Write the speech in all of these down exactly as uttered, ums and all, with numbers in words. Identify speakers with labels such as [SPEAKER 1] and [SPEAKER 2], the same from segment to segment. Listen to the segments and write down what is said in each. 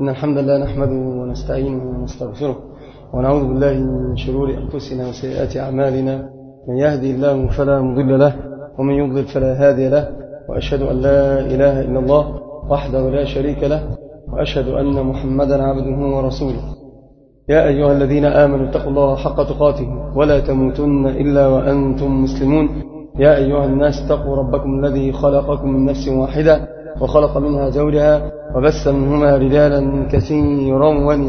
[SPEAKER 1] إن الحمد لله نحمده ونستعينه ونستغفره ونعوذ بالله من شرور أنفسنا وسيئات أعمالنا. من يهدي الله فلا مضل له ومن يضلل فلا هادي له، وأشهد أن لا إله إلا الله وحده لا شريك له، وأشهد أن محمدا عبده ورسوله. يا أيها الذين آمنوا اتقوا الله حق تقاته ولا تموتن إلا وأنتم مسلمون. يا أيها الناس اتقوا ربكم الذي خلقكم من نفس واحدة وخلق منها زوجها وبث منهما رجالا كثيرا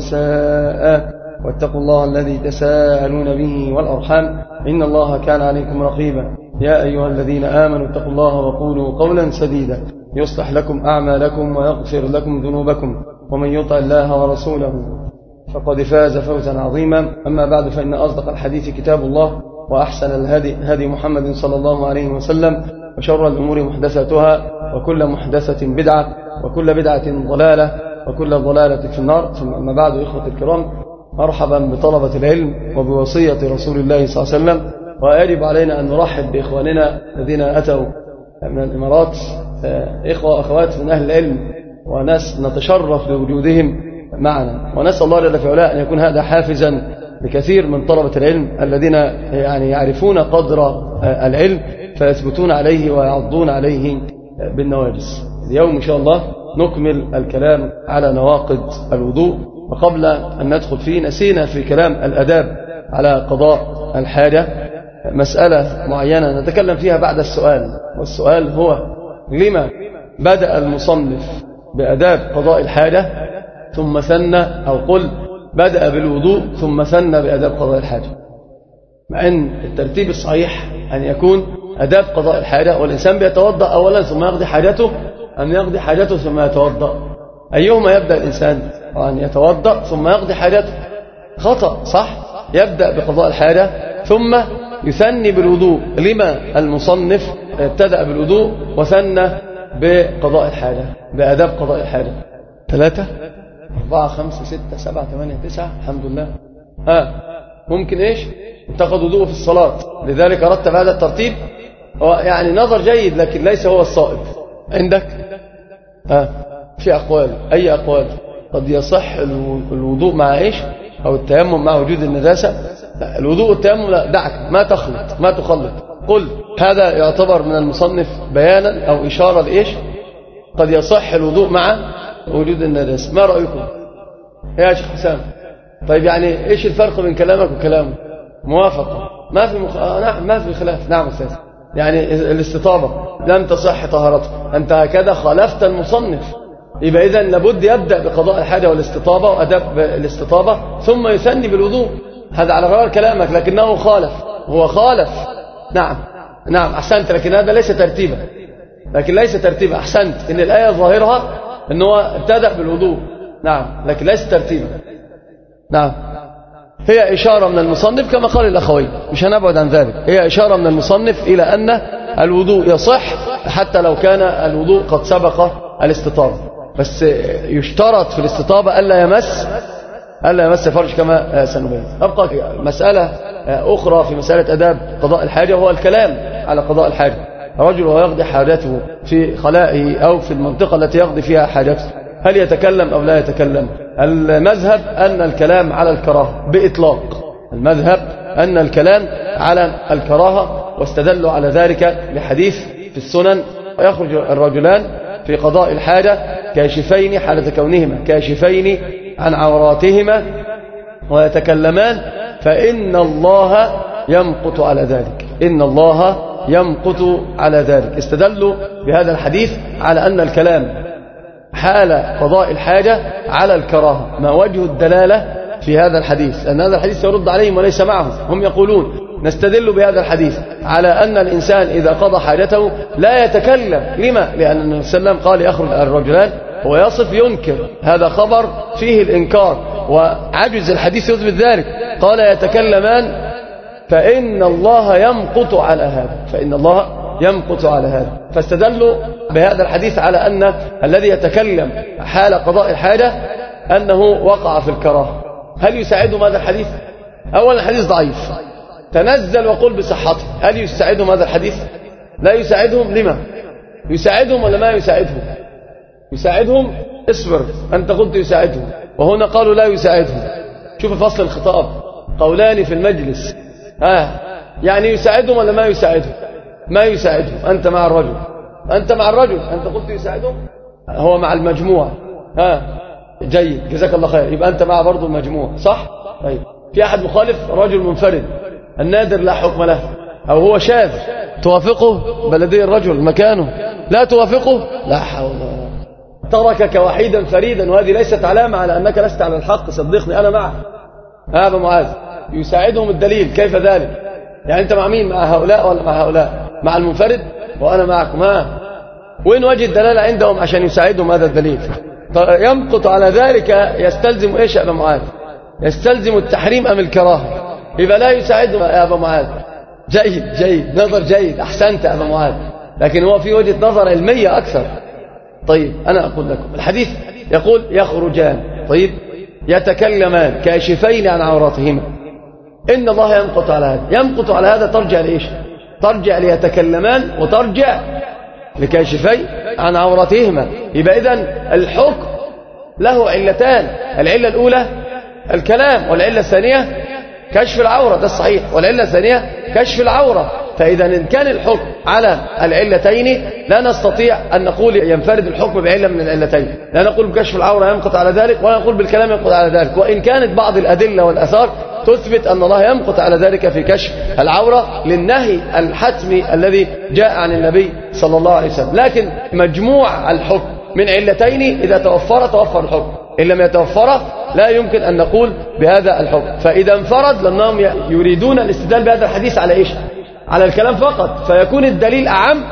[SPEAKER 1] ونساء، واتقوا الله الذي تساءلون به والأرحام إن الله كان عليكم رقيبا. يا أيها الذين آمنوا اتقوا الله وقولوا قولا سديدا يصلح لكم أعمالكم ويغفر لكم ذنوبكم، ومن يطع الله ورسوله فقد فاز فوزا عظيما. أما بعد، فإن أصدق الحديث كتاب الله، وأحسن الهدي هدي محمد صلى الله عليه وسلم، وشر الأمور محدثاتها، وكل محدثة بدعة، وكل بدعة ضلالة، وكل ضلالة في النار. ثم أما بعد، إخوة الكرام، مرحبا بطلبة العلم وبوصية رسول الله صلى الله عليه وسلم. ويجب علينا أن نرحب بإخواننا الذين أتوا من الإمارات، إخوة وأخوات من أهل العلم، وناس نتشرف بوجودهم معنا، ونسأل الله جل في علاه أن يكون هذا حافزا لكثير من طلبة العلم الذين يعني يعرفون قدر العلم فيثبتون عليه ويعضون عليه بالنواجس. اليوم إن شاء الله نكمل الكلام على نواقض الوضوء. وقبل أن ندخل فيه، نسينا في كلام الأداب على قضاء الحاجة مسألة معينة نتكلم فيها بعد السؤال، والسؤال هو: لما بدأ المصنف بأداب قضاء الحاجة ثم ثنى، أو قل بدأ بالوضوء ثم ثنى بأداب قضاء الحاجة، مع أن الترتيب الصحيح أن يكون أداب قضاء الحاجة والإنسان بيتوضأ أولا ثم يقضي حاجته، أم يقضي حاجته ثم يتوضأ؟ أيهما يبدأ الإنسان؟ أن يتوضأ ثم يقضي حاجته. خطأ، صح؟ يبدأ بقضاء الحاجة ثم يثني بالوضوء. لما المصنف ابتدأ بالوضوء وثنى بقضاء الحاجة، بأداب قضاء الحاجة؟ ثلاثة أربعة خمسة ستة سبعة ثمانية تسعة، الحمد لله. ها ممكن إيش؟ اتخذ وضوء في الصلاة، لذلك رتب هذا الترتيب. يعني نظر جيد لكن ليس هو الصائب. عندك ها في أقوال. أي أقوال؟ قد يصح الوضوء مع إيش؟ أو التيمم مع وجود النجاسة؟ لا، الوضوء والتيمم لا، دعك، ما تخلط ما تخلط. قل هذا يعتبر من المصنف بيانا أو إشارة لإيش؟ قد يصح الوضوء مع وجود النجاسة. ما رأيكم يا شيخ حسام؟ طيب يعني إيش الفرق بين كلامك وكلامه؟ موافقة، ما في مخ... نعم ما في خلاف. نعم أستاذ، يعني الاستطابة لم تصح طهارته، أنت هكذا خالفت المصنف. يبقى إذن لابد يبدأ بقضاء الحاجة والاستطابة وأداب الاستطابة ثم يثني بالوضوء. هذا على غير كلامك، لكنه خالف، هو خالف. نعم نعم أحسنت، لكن هذا ليس ترتيبا، لكن ليس ترتيبا. أحسنت، إن الآية ظاهرها أنه ابتدأ بالوضوء، نعم، لكن ليس ترتيبا. نعم، هي إشارة من المصنف كما قال الأخوين، مش هنبعد عن ذلك. هي إشارة من المصنف إلى أن الوضوء يصح حتى لو كان الوضوء قد سبق الاستطابة، بس يشترط في الاستطابة ألا يمس ألا يمس فرج كما سنبين. أبقى مسألة أخرى في مسألة أداب قضاء الحاجة، وهو الكلام على قضاء الحاجة. رجل ويقضي حاجته في خلائه أو في المنطقة التي يقضي فيها حاجته، هل يتكلم أو لا يتكلم؟ المذهب أن الكلام على الكراهة بإطلاق، المذهب أن الكلام على الكراهة، واستدلوا على ذلك بحديث في السنن: ويخرج الرجلان في قضاء الحاجة كاشفين حالة كونهما كاشفين عن عوراتهما ويتكلمان فإن الله يمقت على ذلك، إن الله يمقت على ذلك. استدلوا بهذا الحديث على أن الكلام حال قضاء الحاجة على الكراهة. ما وجه الدلالة في هذا الحديث؟ أن هذا الحديث يرد عليهم وليس معهم. هم يقولون نستدل بهذا الحديث على أن الإنسان إذا قضى حاجته لا يتكلم. لما؟ لأن النبي صلى الله عليه وسلم قال يخرج الرجلان، هو يصف ينكر، هذا خبر فيه الإنكار، وعجز الحديث يثبت ذلك. قال يتكلمان فإن الله يمقت على هذا، فإن الله يمقت على هذا. فاستدلوا بهذا الحديث على أن الذي يتكلم حال قضاء الحاجة أنه وقع في الكراهة. هل يساعدهم هذا الحديث؟ أولا الحديث ضعيف، تنزل وقل بصحته. هل يساعدهم هذا الحديث؟ لا يساعدهم. لما؟ يساعدهم ولا ما يساعدهم؟ يساعدهم اصبر أنت قلت يساعدهم، وهنا قالوا لا يساعدهم. شوف فصل الخطاب، قولان في المجلس، آه يعني يساعدهم ولا ما يساعدهم؟ ما يساعدهم. أنت مع الرجل، أنت مع الرجل، أنت قلت يساعدهم، هو مع المجموعة. ها جيد، جزاك الله خير، يبقى أنت مع برضو المجموعة، صح؟ طيب في أحد مخالف، رجل منفرد النادر لا حكم له، أو هو شاذ، توافقه بلدي الرجل مكانه، لا توافقه، لا حول ولا قوة، تركك وحيدا فريدا، وهذه ليست علامة على أنك لست على الحق، صدقني أنا معك. هذا معاذ يساعدهم الدليل، كيف ذلك؟ يعني أنت مع مين؟ مع هؤلاء ولا مع هؤلاء؟ مع المنفرد، وأنا معكم. ها وين وجه الدلالة عندهم عشان يساعدهم هذا الدليل؟ يمقط على ذلك، يستلزم إيش يا أبا معاذ؟ يستلزم التحريم أم الكراهة؟ يبقى لا يساعدهم يا أبا معاذ. جيد جيد، نظر جيد، أحسنت يا أبا معاذ، لكن هو في وجهة نظر علمية أكثر. طيب أنا أقول لكم الحديث يقول يخرجان، طيب يتكلمان كاشفين عن عوراتهما، إن الله يمقت على هذا. يمقت على هذا ترجع لإيش؟ ترجع ليتكلمان، وترجع لكاشفين عن عوراتهما. يبقى إذن الحكم له علتان، العلة الأولى الكلام، والعلة الثانية كشف العورة، ده الصحيح، والعلة الثانية كشف العورة. فإذا إن كان الحكم على العلتين لا نستطيع أن نقول ينفرد الحكم بعلة من العلتين، لا نقول بكشف العورة يمقت على ذلك، ولا نقول بالكلام يمقت على ذلك. وإن كانت بعض الأدلة والأثار تثبت أن الله يمقت على ذلك في كشف العورة للنهي الحتمي الذي جاء عن النبي صلى الله عليه وسلم. لكن مجموع الحكم من علتين إذا توفر توفر الحكم، إن لم يتوفر لا يمكن أن نقول بهذا الحكم. فإذا انفرد لأنهم يريدون الاستدلال بهذا الحديث على إيش؟ على الكلام فقط، فيكون الدليل أعم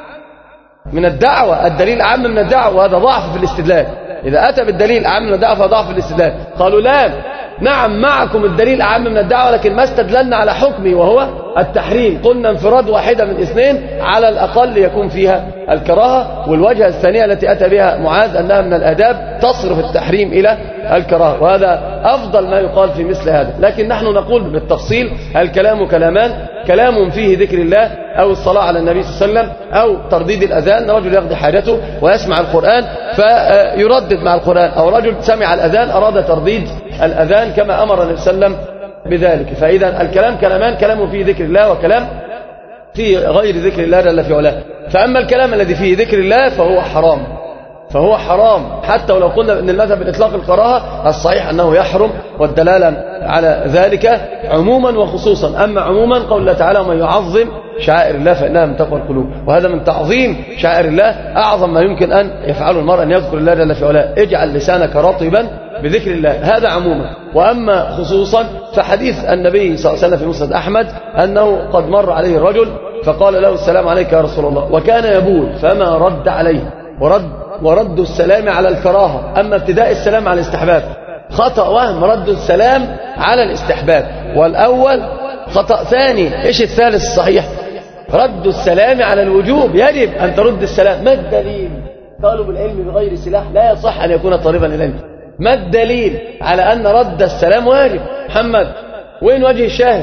[SPEAKER 1] من الدعوة، الدليل أعم من الدعوة، وهذا ضعف في الاستدلال. إذا أتى بالدليل أعم من الدعوة فضعف في الاستدلال. قالوا لا، نعم معكم الدليل أعم من الدعوة، لكن ما استدللنا على حكمي وهو التحريم. قلنا انفراد واحدة من اثنين على الأقل يكون فيها الكراهة. والوجهة الثانية التي أتى بها معاذ أنها من الآداب تصرف التحريم إلى الكراهة، وهذا أفضل ما يقال في مثل هذا. لكن نحن نقول بالتفصيل الكلام كلامان، كلام فيه ذكر الله أو الصلاة على النبي صلى الله عليه وسلم أو ترديد الأذان، رجل يقضي حاجته ويسمع القرآن فيردد مع القرآن، أو رجل سمع الأذان أراد ترديد الأذان كما أمر النبي صلى الله عليه وسلم بذلك. فإذا الكلام كلامان، كلام فيه ذكر الله وكلام فيه غير ذكر الله جل في علاه. فأما الكلام الذي فيه ذكر الله فهو حرام، فهو حرام حتى ولو قلنا أن المذهب بالإطلاق الكراهة، الصحيح أنه يحرم، والدلالة على ذلك عموما وخصوصا. أما عموما قول الله تعالى ومن يعظم شعائر الله فإنها من تقوى القلوب، وهذا من تعظيم شعائر الله أعظم ما يمكن أن يفعله المرء أن يذكر الله جل في علاه. اجعل لسانك رطبا بذكر الله، هذا عموما. وأما خصوصا فحديث النبي صلى الله عليه وسلم في مسند أحمد أنه قد مر عليه الرجل فقال له السلام عليك يا رسول الله، وكان يبول فما رد عليه، ورد ورد السلام على الكراهة. أما ابتداء السلام على الاستحباب خطأ وهم، رد السلام على الاستحباب، والأول خطأ ثاني. إيش الثالث الصحيح؟ رد السلام على الوجوب، يجب أن ترد السلام. ما الدليل؟ طالب العلم بغير سلاح لا يصح أن يكون طالبا العلم. ما الدليل على أن رد السلام واجب؟ محمد وين وجه الشاهد؟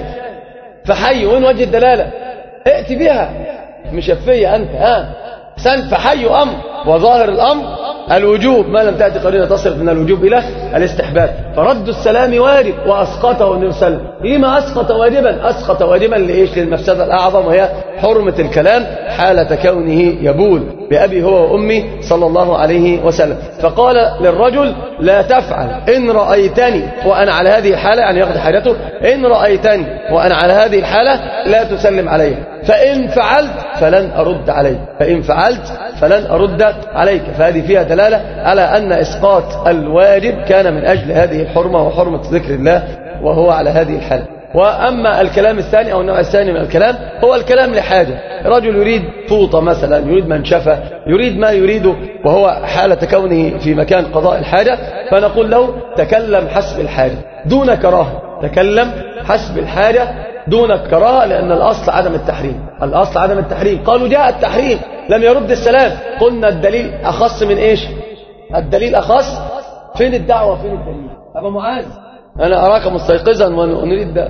[SPEAKER 1] فحي وين وجه الدلالة؟ ائتي بها، مشفية أنت. ها سن فحي أمر، وظاهر الأمر الوجوب، ما لم تأتي قرينة تصرف من الوجوب إلى الاستحباب. فرد السلام واجب، وأسقطه النبي صلى الله عليه وسلم. لما أسقط واجبا؟ أسقط واجبا لإيش؟ للمفسدة الأعظم، وهي حرمة الكلام حالة كونه يبول بأبي هو وأمي صلى الله عليه وسلم. فقال للرجل لا تفعل إن رأيتني وأنا على هذه الحالة، يعني يقضي حاجته، إن رأيتني وأنا على هذه الحالة لا تسلم علي، فإن فعلت فلن أرد عليك، فإن فعلت فلن أرد عليك. فهذه فيها دلالة على أن إسقاط الواجب كان من أجل هذه الحرمة وحرمة ذكر الله وهو على هذه الحالة. وأما الكلام الثاني أو النوع الثاني من الكلام هو الكلام لحاجة، رجل يريد فوطة مثلا، يريد منشفة، يريد ما يريده وهو حالة كونه في مكان قضاء الحاجة، فنقول له تكلم حسب الحاجة دون كراهة، تكلم حسب الحاجة دون كراهة، لأن الأصل عدم التحريم، الأصل عدم التحريم. قالوا جاء التحريم لم يرد السلام، قلنا الدليل أخص من إيش؟ الدليل أخص. فين الدعوة؟ فين الدليل؟ أبا معاذ أنا أراك مستيقظا ونريد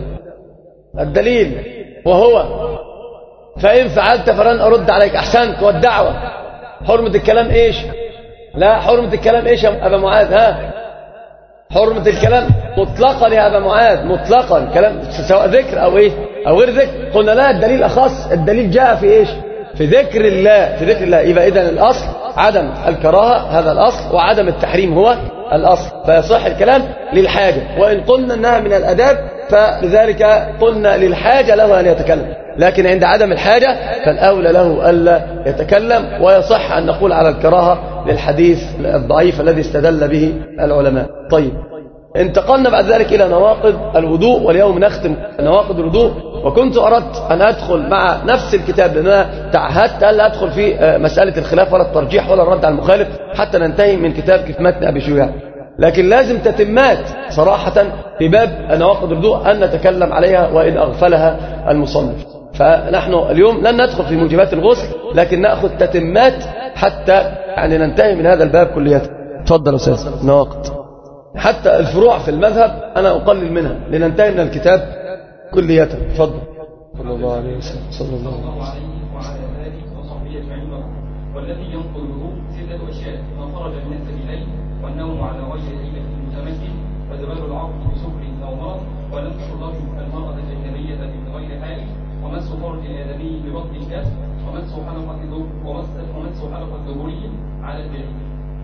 [SPEAKER 1] الدليل، وهو فإن فعلت فلن أرد عليك. أحسنت. والدعوة حرمة الكلام إيش؟ لا، حرمة الكلام إيش يا أبا معاذ؟ ها، حرمة الكلام مطلقا يا أبا معاذ، مطلقا كلام سواء ذكر أو إيه أو غير ذكر. قلنا لا، الدليل أخص، الدليل جاء في إيش؟ في ذكر الله، في ذكر الله. يبقى إذن الأصل عدم الكراهة، هذا الأصل، وعدم التحريم هو الأصل، فيصح الكلام للحاجة. وإن قلنا أنها من الأداب فلذلك قلنا للحاجة له أن يتكلم، لكن عند عدم الحاجة فالأولى له ألا يتكلم. ويصح أن نقول على الكراهة للحديث الضعيف الذي استدل به العلماء. طيب، انتقلنا بعد ذلك إلى نواقض الوضوء، واليوم نختم نواقض الوضوء. وكنت أردت أن أدخل مع نفس الكتاب لأن أنا تعهدت ألا أدخل في مسألة الخلاف ولا الترجيح ولا الرد على المخالف حتى ننتهي من كتاب كيف متن أبي شجاع، لكن لازم تتمات صراحة في باب نواقض الوضوء أن نتكلم عليها وإن أغفلها المصنف. فنحن اليوم لن ندخل في موجبات الغسل، لكن نأخذ تتمات حتى يعني ننتهي من هذا الباب كليته. تفضل أستاذ. نواقض حتى الفروع في المذهب أنا أقلل منها لننتهي من الكتاب كلية. تفضل. صلى الله عليه وسلم. صلى الله عليه وعلى آله وصحبه أجمعين. والذي ينقض الوضوء ستة أشياء: ما خرج من السبيلين، والنوم على وجه الهيبة المتمكن، وزوال العقل بسكر أو مرض، ولمس الرجل المرأة الأجنبية من غير حائل، ومس فرج الآدمي ببطن الكف، ومس حلقة ومس حلقة الدبري على البعيد.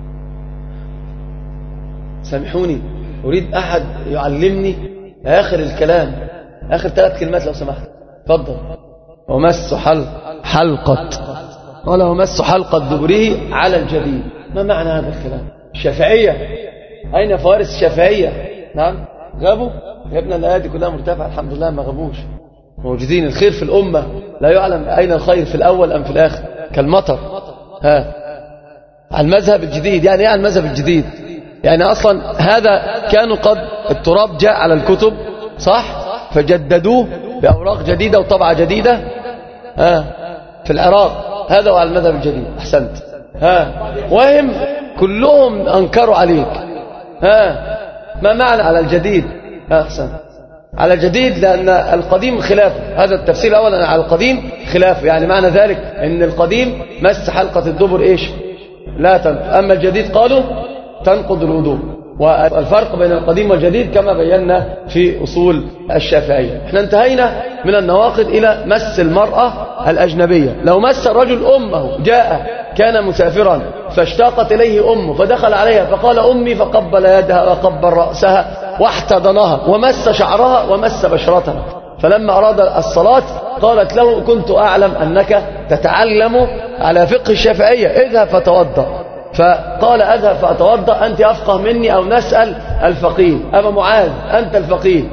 [SPEAKER 1] سامحوني، أريد أحد يعلمني آخر الكلام، آخر ثلاث كلمات لو سمحت. تفضل. ومس حلق حلقة قال ومس حلقة دبره على الجديد. ما معنى هذا الكلام؟ الشافعية أين فوارس الشافعية؟ نعم غابوا؟ جبنا الآيات كلها مرتفعة الحمد لله، ما غابوش، موجودين. الخير في الأمة لا يعلم أين الخير، في الأول أم في الآخر، كالمطر. ها، على المذهب الجديد. يعني ايه على المذهب الجديد؟ يعني أصلا هذا كانوا قد التراب جاء على الكتب صح، فجددوه بأوراق جديدة وطبعة جديدة ها في العراق. هذا هو على المذهب الجديد. أحسنت. ها، وهم كلهم أنكروا عليك. ها، ما معنى على الجديد؟ ها، أحسنت. على الجديد لأن القديم خلافه، هذا التفسير الأول. أن على القديم خلافه، يعني معنى ذلك أن القديم مس حلقة الدبر إيش؟ لا تنقض. أما الجديد قالوا تنقض الوضوء. والفرق بين القديم والجديد كما بينا في أصول الشافعية. احنا انتهينا من النواقض إلى مس المرأة الأجنبية. لو مس الرجل أمه، جاء كان مسافرا فاشتاقت إليه أمه فدخل عليها فقال أمي، فقبل يدها وقبل رأسها واحتضنها ومس شعرها ومس بشرتها. فلما أراد الصلاة قالت له كنت أعلم أنك تتعلم على فقه الشافعية، اذهب فتوضأ. فقال أذهب فأتوضأ، أنت أفقه مني، أو نسأل الفقيه. أبا معاذ أنت الفقيه،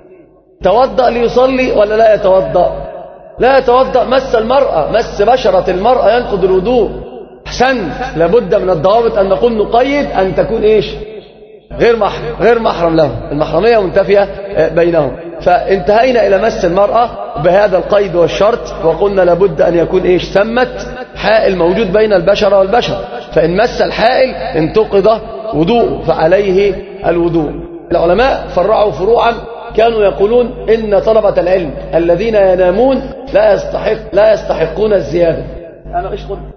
[SPEAKER 1] توضأ ليصلي ولا لا يتوضأ؟ لا يتوضأ. مس المرأة، مس بشرة المرأة ينقض الوضوء. أحسنت. لابد من الضوابط أن نقول نقيد أن تكون إيش؟ غير محرم، غير محرم له، المحرمية منتفية بينهم. فانتهينا إلى مس المرأة بهذا القيد والشرط، وقلنا لابد أن يكون إيش؟ سمت حائل موجود بين البشرة والبشر، فإن مس الحائل انتقض وضوء فعليه الوضوء. العلماء فرعوا فروعا، كانوا يقولون إن طلبة العلم الذين ينامون لا يستحق لا يستحقون الزيادة. أنا إيش قلت؟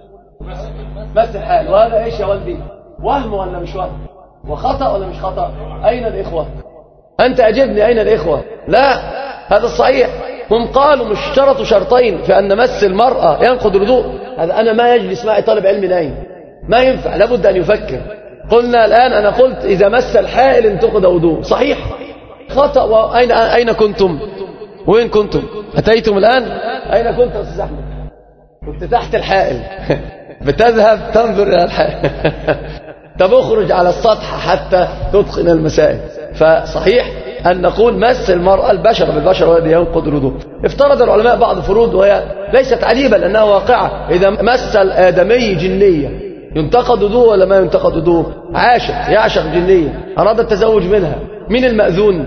[SPEAKER 1] مس الحائل. وهذا إيش يا والدي؟ وهم ولا مش وهم؟ وخطأ ولا مش خطأ؟ أين الإخوة؟ أنت أجبني، أين الإخوة؟ لا، هذا الصحيح. هم قالوا مش اشترطوا شرطين في أن مس المرأة ينقض الوضوء. هذا أنا ما يجلس معي طالب علم نايم، ما ينفع، لابد أن يفكر. قلنا الآن، أنا قلت إذا مس الحائل انتقض وضوء، صحيح. خطأ. وأين أين كنتم؟ وين كنتم؟ أتيتم الآن؟ أين كنت يا أستاذ أحمد؟ كنت تحت الحائل بتذهب تنظر إلى الحائل طب اخرج على السطح حتى تتقن المسائل. فصحيح أن نقول مس المرأة البشر بالبشر والذي ينقض الوضوء. افترض العلماء بعض فروض وهي ليست عجيبة لأنها واقعة. إذا مس الآدمي جنية ينتقض وضوء ولا ما ينتقض وضوء؟ عاشق، يعشق جنية، أراد التزوج منها، من المأذون؟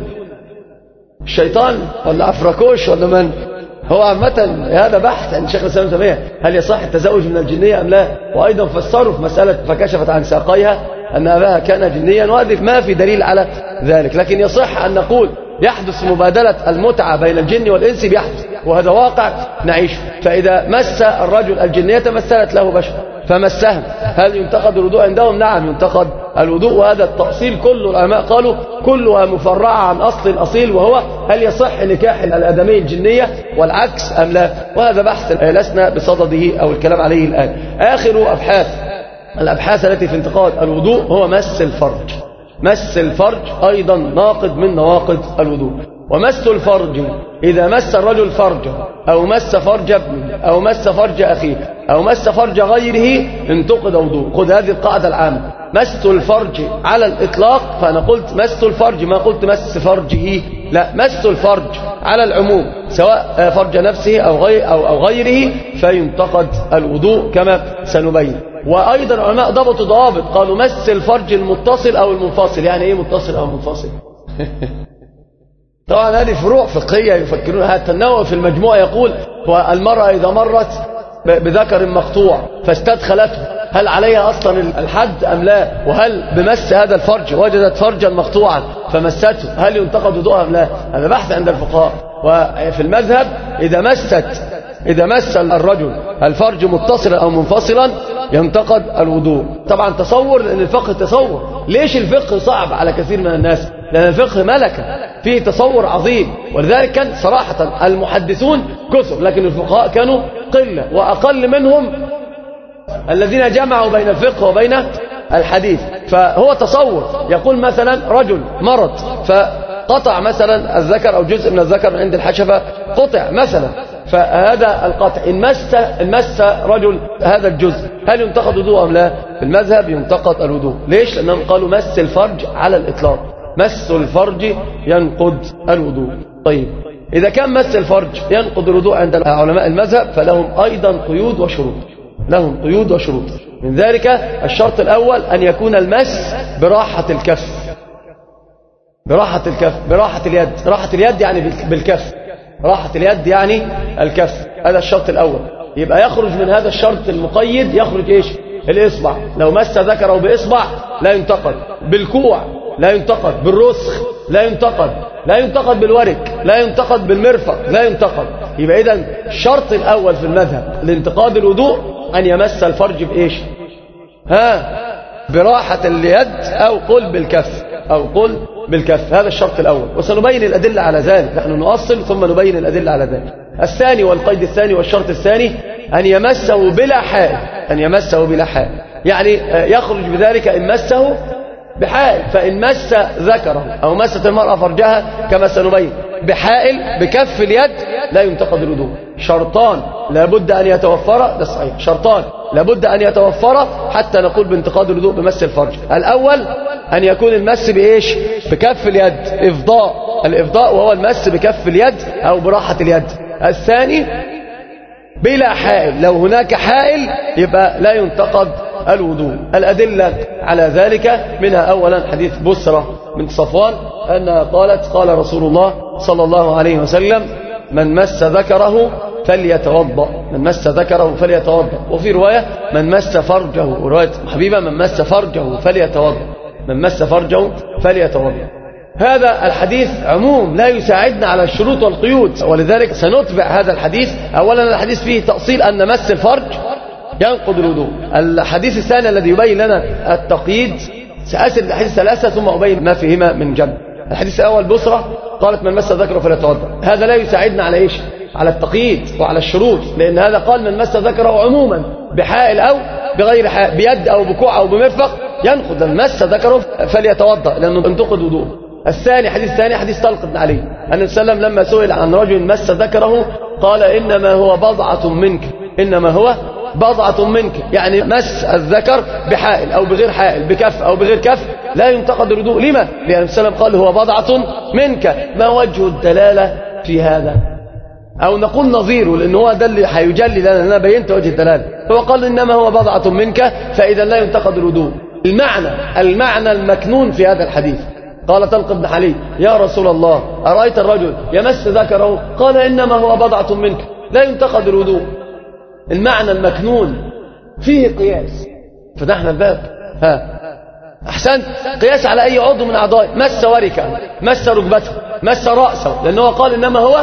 [SPEAKER 1] الشيطان ولا أفركوش ولا من؟ هو عامة هذا بحث عند شيخ الإسلام ابن تيمية، هل يصح التزوج من الجنية أم لا؟ وأيضا فسروا في مسألة فكشفت عن ساقيها أن أباها كان جنيا، وهذه ما في دليل على ذلك. لكن يصح أن نقول يحدث مبادلة المتعة بين الجن والإنس، بيحدث، وهذا واقع نعيشه. فإذا مس الرجل الجنية تمثلت له بشر، فمسهم، هل ينتقد الوضوء عندهم؟ نعم ينتقد الوضوء. وهذا التأصيل كله العلماء قالوا كلها مفرعة عن أصل الأصيل، وهو هل يصح نكاح الآدمية الجنية والعكس أم لا؟ وهذا بحث لسنا بصدده أو الكلام عليه الآن. آخر أبحاث الأبحاث التي في انتقاد الوضوء هو مس الفرج. مس الفرج أيضا ناقض من نواقض الوضوء. ومس الفرج إذا مس الرجل فرجه أو مس فرج ابنه أو مس فرج أخيه أو مس فرج غيره انتقد وضوء. خذ هذه القاعدة العامة، مس الفرج على الإطلاق، فأنا قلت مس الفرج ما قلت مس فرجه، لا، مس الفرج على العموم سواء فرج نفسه أو غير أو أو غيره فينتقد الوضوء كما سنبين. وأيضا العلماء ضبطوا ضوابط، قالوا مس الفرج المتصل أو المنفصل. يعني إيه متصل أو منفصل؟ طبعا هذه فروع فقهية يفكرون. حتى النووي في المجموع يقول والمرأة إذا مرت بذكر مقطوع فاستدخلته هل عليها أصلا الحد أم لا؟ وهل بمس هذا الفرج وجدت فرجا مقطوعا فمسته هل ينتقد وضوءها أم لا؟ هذا بحث عند الفقهاء. وفي المذهب إذا مست إذا مس الرجل الفرج متصلا أو منفصلا ينتقد الوضوء. طبعا تصور، لأن الفقه تصور. ليش الفقه صعب على كثير من الناس؟ لأن الفقه ملكة فيه تصور عظيم، ولذلك كان صراحة المحدثون كثر لكن الفقهاء كانوا قلة، وأقل منهم الذين جمعوا بين الفقه وبين الحديث. فهو تصور، يقول مثلا رجل مرض فقطع مثلا الذكر أو جزء من الذكر من عند الحشفة قطع مثلا، فهذا القطع إن مس إن مس رجل هذا الجزء هل ينتقد وضوء أم لا؟ في المذهب ينتقد الوضوء. ليش؟ لأنهم قالوا مس الفرج على الإطلاق، مس الفرج ينقض الوضوء. طيب إذا كان مس الفرج ينقض الوضوء عند علماء المذهب فلهم أيضا قيود وشروط، لهم قيود وشروط. من ذلك الشرط الأول أن يكون المس براحة الكف، براحة الكف براحة اليد. راحة اليد يعني بالكف، راحة اليد يعني الكف، هذا الشرط الأول. يبقى يخرج من هذا الشرط المقيد يخرج إيش؟ الإصبع، لو مس ذكره بإصبع لا ينتقد، بالكوع لا ينتقد، بالرسخ لا ينتقد، لا ينتقد بالورك، لا ينتقد بالمرفق، لا ينتقد. يبقى إذن الشرط الأول في المذهب لانتقاد الوضوء أن يمس الفرج بإيش؟ ها براحة اليد أو قل بالكف أو قل بالكف، هذا الشرط الأول. وسنبين الأدلة على ذلك، نحن نؤصل ثم نبين الأدلة على ذلك. الثاني والقيد الثاني والشرط الثاني أن يمسه بلا حائل، أن يمسه بلا حائل، يعني يخرج بذلك إن مسه بحائل. فإن مس ذكره أو مست المرأة فرجها كما سنبين بحائل بكف اليد لا ينتقد الوضوء. شرطان لابد أن يتوفر، ده صحيح، شرطان لابد أن يتوفر حتى نقول بانتقاد الوضوء بمس الفرج. الأول أن يكون المس بإيش؟ بكف اليد، إفضاء، الإفضاء وهو المس بكف اليد أو براحة اليد. الثاني بلا حائل، لو هناك حائل يبقى لا ينتقد الوضوء. الأدلة على ذلك منها أولا حديث بسرة بنت صفوان أنها قالت قال رسول الله صلى الله عليه وسلم من مس ذكره فليتوضأ، من مس ذكره فليتوضأ. وفي رواية من مس فرجه، ورواية حبيبة من مس فرجه فليتوضأ، من مس فرجه فليتوضأ. هذا الحديث عموم لا يساعدنا على الشروط والقيود، ولذلك سنتبع هذا الحديث. أولا الحديث فيه تأصيل أن مس الفرج ينقض الوضوء. الحديث الثاني الذي يبين لنا التقييد، سأسرد الحديث ثلاثة ثم أبين ما فيهما من جنب. الحديث الأول بسرة قالت من مس ذكره فليتوضأ، هذا لا يساعدنا على إيش؟ على التقييد وعلى الشروط، لأن هذا قال من مس ذكره عموما بحائل أو بغير حائل، بيد أو بكوع أو بمرفق ينقض. من مس ذكره فليتوضأ لأنه انتقد وضوء. الثاني حديث الثاني حديث طلق بن علي أن النبي صلى الله عليه وسلم لما سئل عن رجل مس ذكره قال إنما هو بضعة منك، إنما هو بضعة منك، يعني مس الذكر بحائل أو بغير حائل، بكف أو بغير كف لا ينتقد الوضوء. لما؟ لأن النبي صلى الله عليه وسلم قال هو بضعة منك. ما وجه الدلالة في هذا؟ أو نقول نظيره، لأنه هو ده اللي هيجلي لنا، أنا بينت وجه الدلالة. هو قال إنما هو بضعة منك، فإذا لا ينتقد الوضوء. المعنى المعنى المكنون في هذا الحديث، قال طلق بن علي يا رسول الله أرأيت الرجل يمس ذكره؟ قال إنما هو بضعة منك لا ينتقد الوضوء. المعنى المكنون فيه قياس، فتحنا الباب. ها أحسنت، قياس على أي عضو من أعضائه. مس وركه، مس ركبته، مس رأسه، لأنه قال إنما هو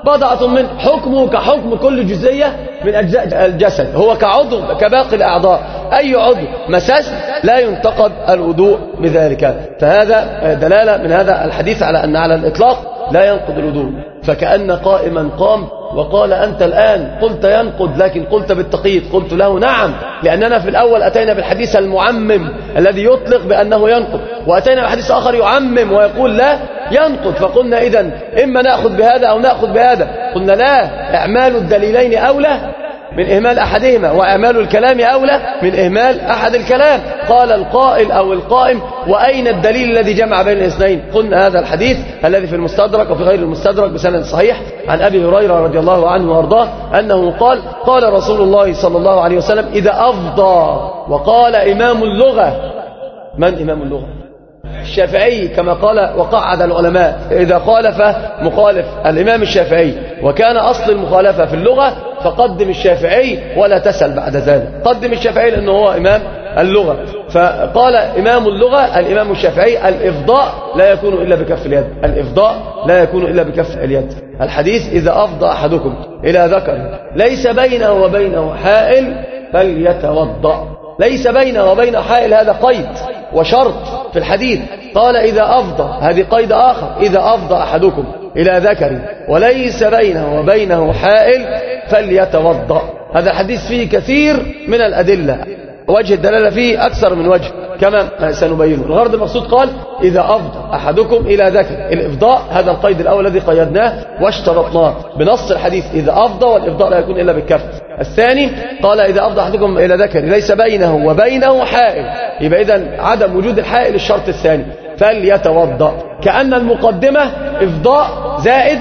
[SPEAKER 1] بضعة من حكمه كحكم كل جزئية من أجزاء الجسد، هو كعضو كباقي الأعضاء، أي عضو مسست لا ينتقد الوضوء بذلك. فهذا دلالة من هذا الحديث على أن على الإطلاق لا ينقض الوضوء. فكأن قائما قام وقال أنت الآن قلت ينقض لكن قلت بالتقييد، قلت له نعم، لأننا في الأول أتينا بالحديث المعمم الذي يطلق بأنه ينقض، وأتينا بحديث آخر يعمم ويقول لا ينقض، فقلنا إذن إما نأخذ بهذا أو نأخذ بهذا. قلنا لا، إعمال الدليلين أولى من إهمال أحدهما، وإعمال الكلام أولى من إهمال أحد الكلام. قال القائل أو القائم وأين الدليل الذي جمع بين الاثنين؟ قلنا هذا الحديث الذي في المستدرك وفي غير المستدرك بسند صحيح عن أبي هريرة رضي الله عنه وأرضاه أنه قال قال رسول الله صلى الله عليه وسلم إذا أفضى. وقال إمام اللغة، من إمام اللغة؟ الشافعي كما قال وقعد العلماء، إذا خالف مخالف الإمام الشافعي وكان أصل المخالفة في اللغة فقدم الشافعي ولا تسأل بعد ذلك، قدم الشافعي لأنه هو إمام اللغة. فقال إمام اللغة الإمام الشافعي الإفضاء لا يكون إلا بكف اليد، الإفضاء لا يكون إلا بكف اليد. الحديث إذا أفضى أحدكم إلى ذكر ليس بينه وبينه حائل فليتوضأ. ليس بينه وبينه حائل هذا قيد وشرط في الحديث. قال إذا أفضى، هذه قيد آخر، إذا أفضى أحدكم إلى ذكر وليس بينه وبينه حائل فليتوضأ. هذا الحديث فيه كثير من الأدلة، وجه الدلالة فيه أكثر من وجه كما سنبينه. الغرض المقصود قال إذا أفضى أحدكم إلى ذكر، الإفضاء هذا القيد الأول الذي قيدناه واشترطناه بنص الحديث إذا أفضى، والإفضاء لا يكون إلا بالكف. الثاني قال إذا أفضى أحدكم إلى ذكر ليس بينه وبينه حائل، يبقى إذن عدم وجود الحائل الشرط الثاني، فليتوضأ. كأن المقدمة إفضاء زائد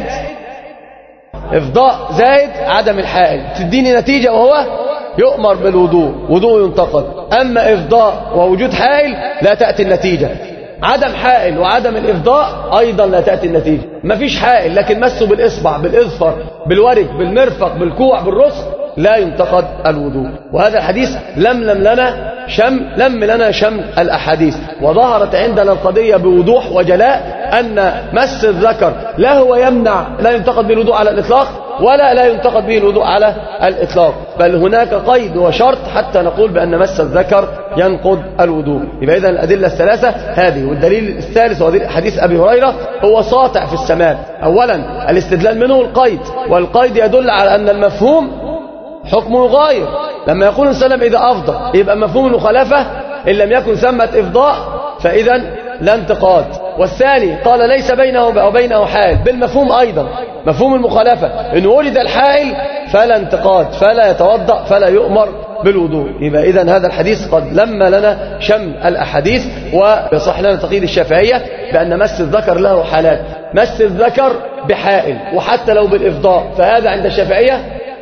[SPEAKER 1] إفضاء زائد عدم الحائل تديني نتيجة وهو يؤمر بالوضوء، وضوء ينتقد. أما إفضاء ووجود حائل لا تأتي النتيجة، عدم حائل وعدم الإفضاء أيضا لا تأتي النتيجة. ما فيش حائل لكن مسه بالإصبع بالإظفر بالورك بالمرفق بالكوع بالرسل لا ينتقد الوضوء. وهذا الحديث لملم لنا شم لم لنا شمل الأحاديث، وظهرت عندنا القضية بوضوح وجلاء أن مس الذكر لا هو يمنع لا ينتقد به الوضوء على الإطلاق، ولا لا ينتقد به الوضوء على الإطلاق، بل هناك قيد وشرط حتى نقول بأن مس الذكر ينقض الوضوء. يبقى إذن الأدلة الثلاثة هذه. والدليل الثالث هو حديث أبي هريرة، هو ساطع في السماء. أولا الاستدلال منه القيد، والقيد يدل على أن المفهوم حكمه يغاير. لما يقول السلام إذا أفضى يبقى مفهوم المخالفة إن لم يكن ثمة إفضاء فإذا لا انتقاد. والثاني قال ليس بينه وبينه حائل، بالمفهوم أيضا مفهوم المخالفة إن وجد الحائل فلا انتقاد فلا يتوضأ فلا يؤمر بالوضوء. يبقى إذن هذا الحديث قد لما لنا شمل الأحاديث. ويصح لنا تقييد الشافعية بأن مس الذكر له حالات، مس الذكر بحائل وحتى لو بالإفضاء فهذا عند الشافعية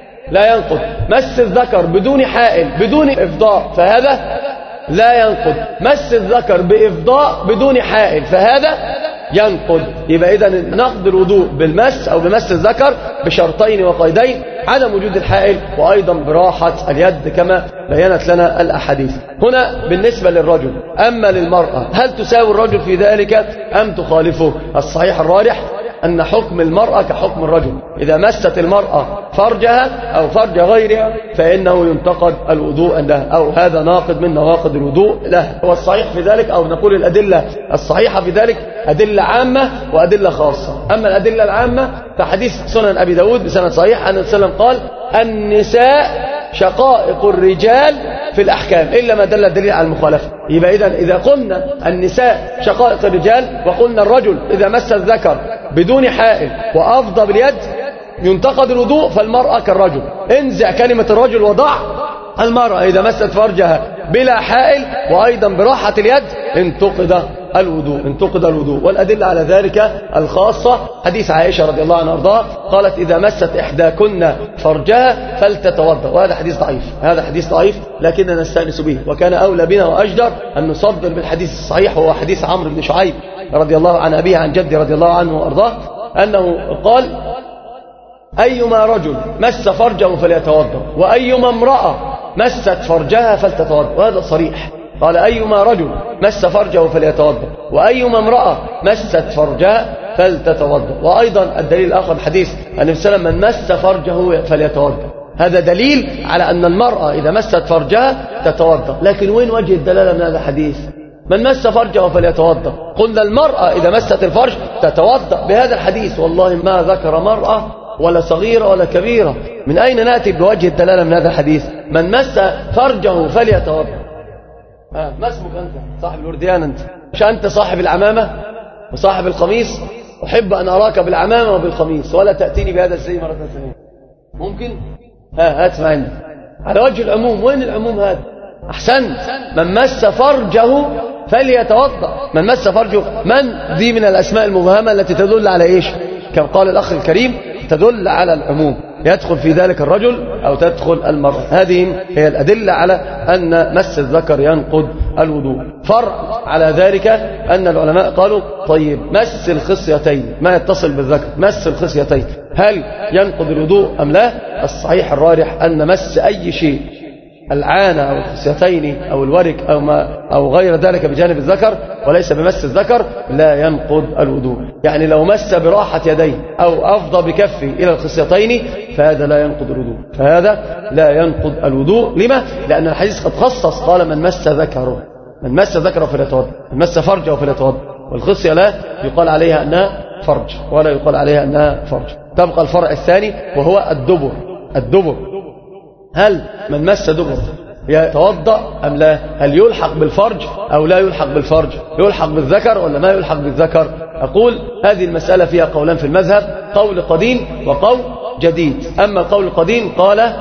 [SPEAKER 1] لا ينقض. مس الذكر بدون حائل بدون إفضاء فهذا لا ينقض. مس الذكر بإفضاء بدون حائل فهذا ينقض. يبقى إذن نقض الوضوء بالمس أو بمس الذكر بشرطين وقيدين، عدم وجود الحائل وأيضا براحة اليد كما بينت لنا الأحاديث. هنا بالنسبة للرجل. أما للمرأة هل تساوي الرجل في ذلك أم تخالفه؟ الصحيح الراجح أن حكم المرأة كحكم الرجل. إذا مست المرأة فرجها أو فرج غيرها فإنه ينتقد الوضوء لها، أو هذا ناقض من نواقض الوضوء لها. والصحيح في ذلك أو نقول الأدلة الصحيحة في ذلك أدلة عامة وأدلة خاصة. أما الأدلة العامة فحديث سنن أبي داود بسند صحيح أن السلام قال النساء شقائق الرجال في الأحكام إلا ما دل الدليل على المخالفة. يبقى إذن إذا قلنا النساء شقائق الرجال وقلنا الرجل إذا مس الذكر بدون حائل وأفضى باليد ينتقد الوضوء، فالمرأة كالرجل. انزع كلمة الرجل وضع المرأة إذا مست فرجها بلا حائل وأيضا براحة اليد انتقد الوضوء انتقد الوضوء. والأدلة على ذلك الخاصة حديث عائشة رضي الله عنها وارضاها قالت إذا مست إحداكن فرجها فلتتوضأ. وهذا حديث ضعيف، هذا حديث ضعيف لكننا نستأنس به، وكان أولى بنا وأجدر أن نصدر بالحديث الصحيح وهو حديث عمرو بن شعيب رضي الله عن أبيه عن جده رضي الله عنه وارضاه أنه قال أيما رجل مس فرجه فليتوضأ وأيما امرأة مست فرجها فلتتوضأ. وهذا صريح، قال أيما رجل مس فرجه فليتوضأ وأيما امرأة مست فرجها فلتتوضأ. وأيضا الدليل الآخر حديث النبي صلى الله عليه وسلم من مس فرجه فليتوضأ. هذا دليل على أن المرأة إذا مست فرجها تتوضأ. لكن وين وجه الدلالة من هذا الحديث؟ من مس فرجه فليتوضأ. قلنا المرأة إذا مست الفرج تتوضأ بهذا الحديث. والله ما ذكر مرأة ولا صغيرة ولا كبيرة. من أين نأتي بوجه الدلالة من هذا الحديث؟ من مس فرجه فليتوضأ. آه ما اسمك أنت؟ صاحب الورديان أنت؟ مش أنت صاحب العمامة وصاحب القميص؟ أحب أن أراك بالعمامة وبالقميص ولا تأتيني بهذا الشيء مرة ثانية. ممكن؟ ها هات معنا على وجه العموم. وين العموم هذا؟ أحسنت. من مس فرجه فليتوضأ. من مس فرجه من دي من الأسماء المبهمة التي تدل على إيش؟ كما قال الأخ الكريم تدل على العموم، يدخل في ذلك الرجل أو تدخل المرأة. هذه هي الأدلة على أن مس الذكر ينقض الوضوء. فرع على ذلك أن العلماء قالوا طيب مس الخصيتين ما يتصل بالذكر، مس الخصيتين هل ينقض الوضوء أم لا؟ الصحيح الراجح أن مس أي شيء العانة أو الخصيتين أو الورك أو, ما أو غير ذلك بجانب الذكر وليس بمس الذكر لا ينقض الوضوء. يعني لو مس براحة يديه أو أفضى بكفه إلى الخصيتين فهذا لا ينقض الوضوء، فهذا لا ينقض الوضوء. لما؟ لأن الحديث قد خصص قال من مس ذكره، من مس ذكره فليتوضأ، من مس فرجه فليتوضأ. والخصية لا يقال عليها أنها فرج ولا يقال عليها أنها فرج. تبقى الفرع الثاني وهو الدبر. الدبر هل من مس دبر يتوضأ أم لا؟ هل يلحق بالفرج أو لا يلحق بالفرج؟ يلحق بالذكر ولا ما يلحق بالذكر؟ أقول هذه المسألة فيها قولان في المذهب، قول قديم وقول جديد. أما القول القديم قال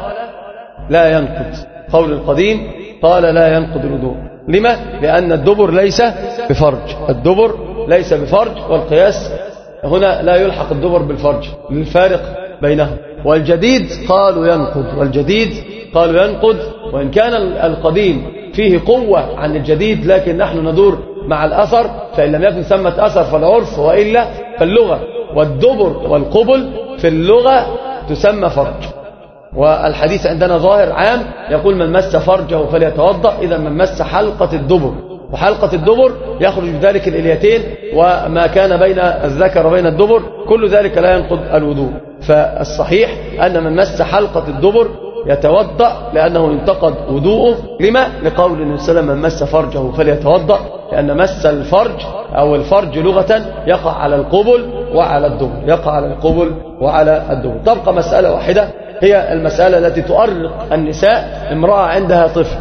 [SPEAKER 1] لا ينقض، قول القديم قال لا ينقض الوضوء. لما؟ لأن الدبر ليس بفرج، الدبر ليس بفرج، والقياس هنا لا يلحق الدبر بالفرج للفارق بينهم. والجديد قالوا ينقض، والجديد قالوا ينقض، وإن كان القديم فيه قوة عن الجديد لكن نحن ندور مع الأثر، فإن لم يكن ثمة أثر فالعرف وإلا فاللغة. والدبر والقبل في اللغة تسمى فرج، والحديث عندنا ظاهر عام يقول من مس فرجه فليتوضأ. إذا من مس حلقة الدبر، وحلقة الدبر يخرج بذلك الإليتين وما كان بين الذكر وبين الدبر، كل ذلك لا ينقض الوضوء. فالصحيح أن من مس حلقة الدبر يتوضأ لأنه ينتقد وضوءه. لما؟ لقول النبي صلى الله عليه وسلم من مس فرجه فليتوضأ، لأن مس الفرج أو الفرج لغة يقع على القبل وعلى الدبر، يقع على القبل وعلى الدبر. تبقى مسألة واحدة هي المسألة التي تؤرق النساء. امرأة عندها طفل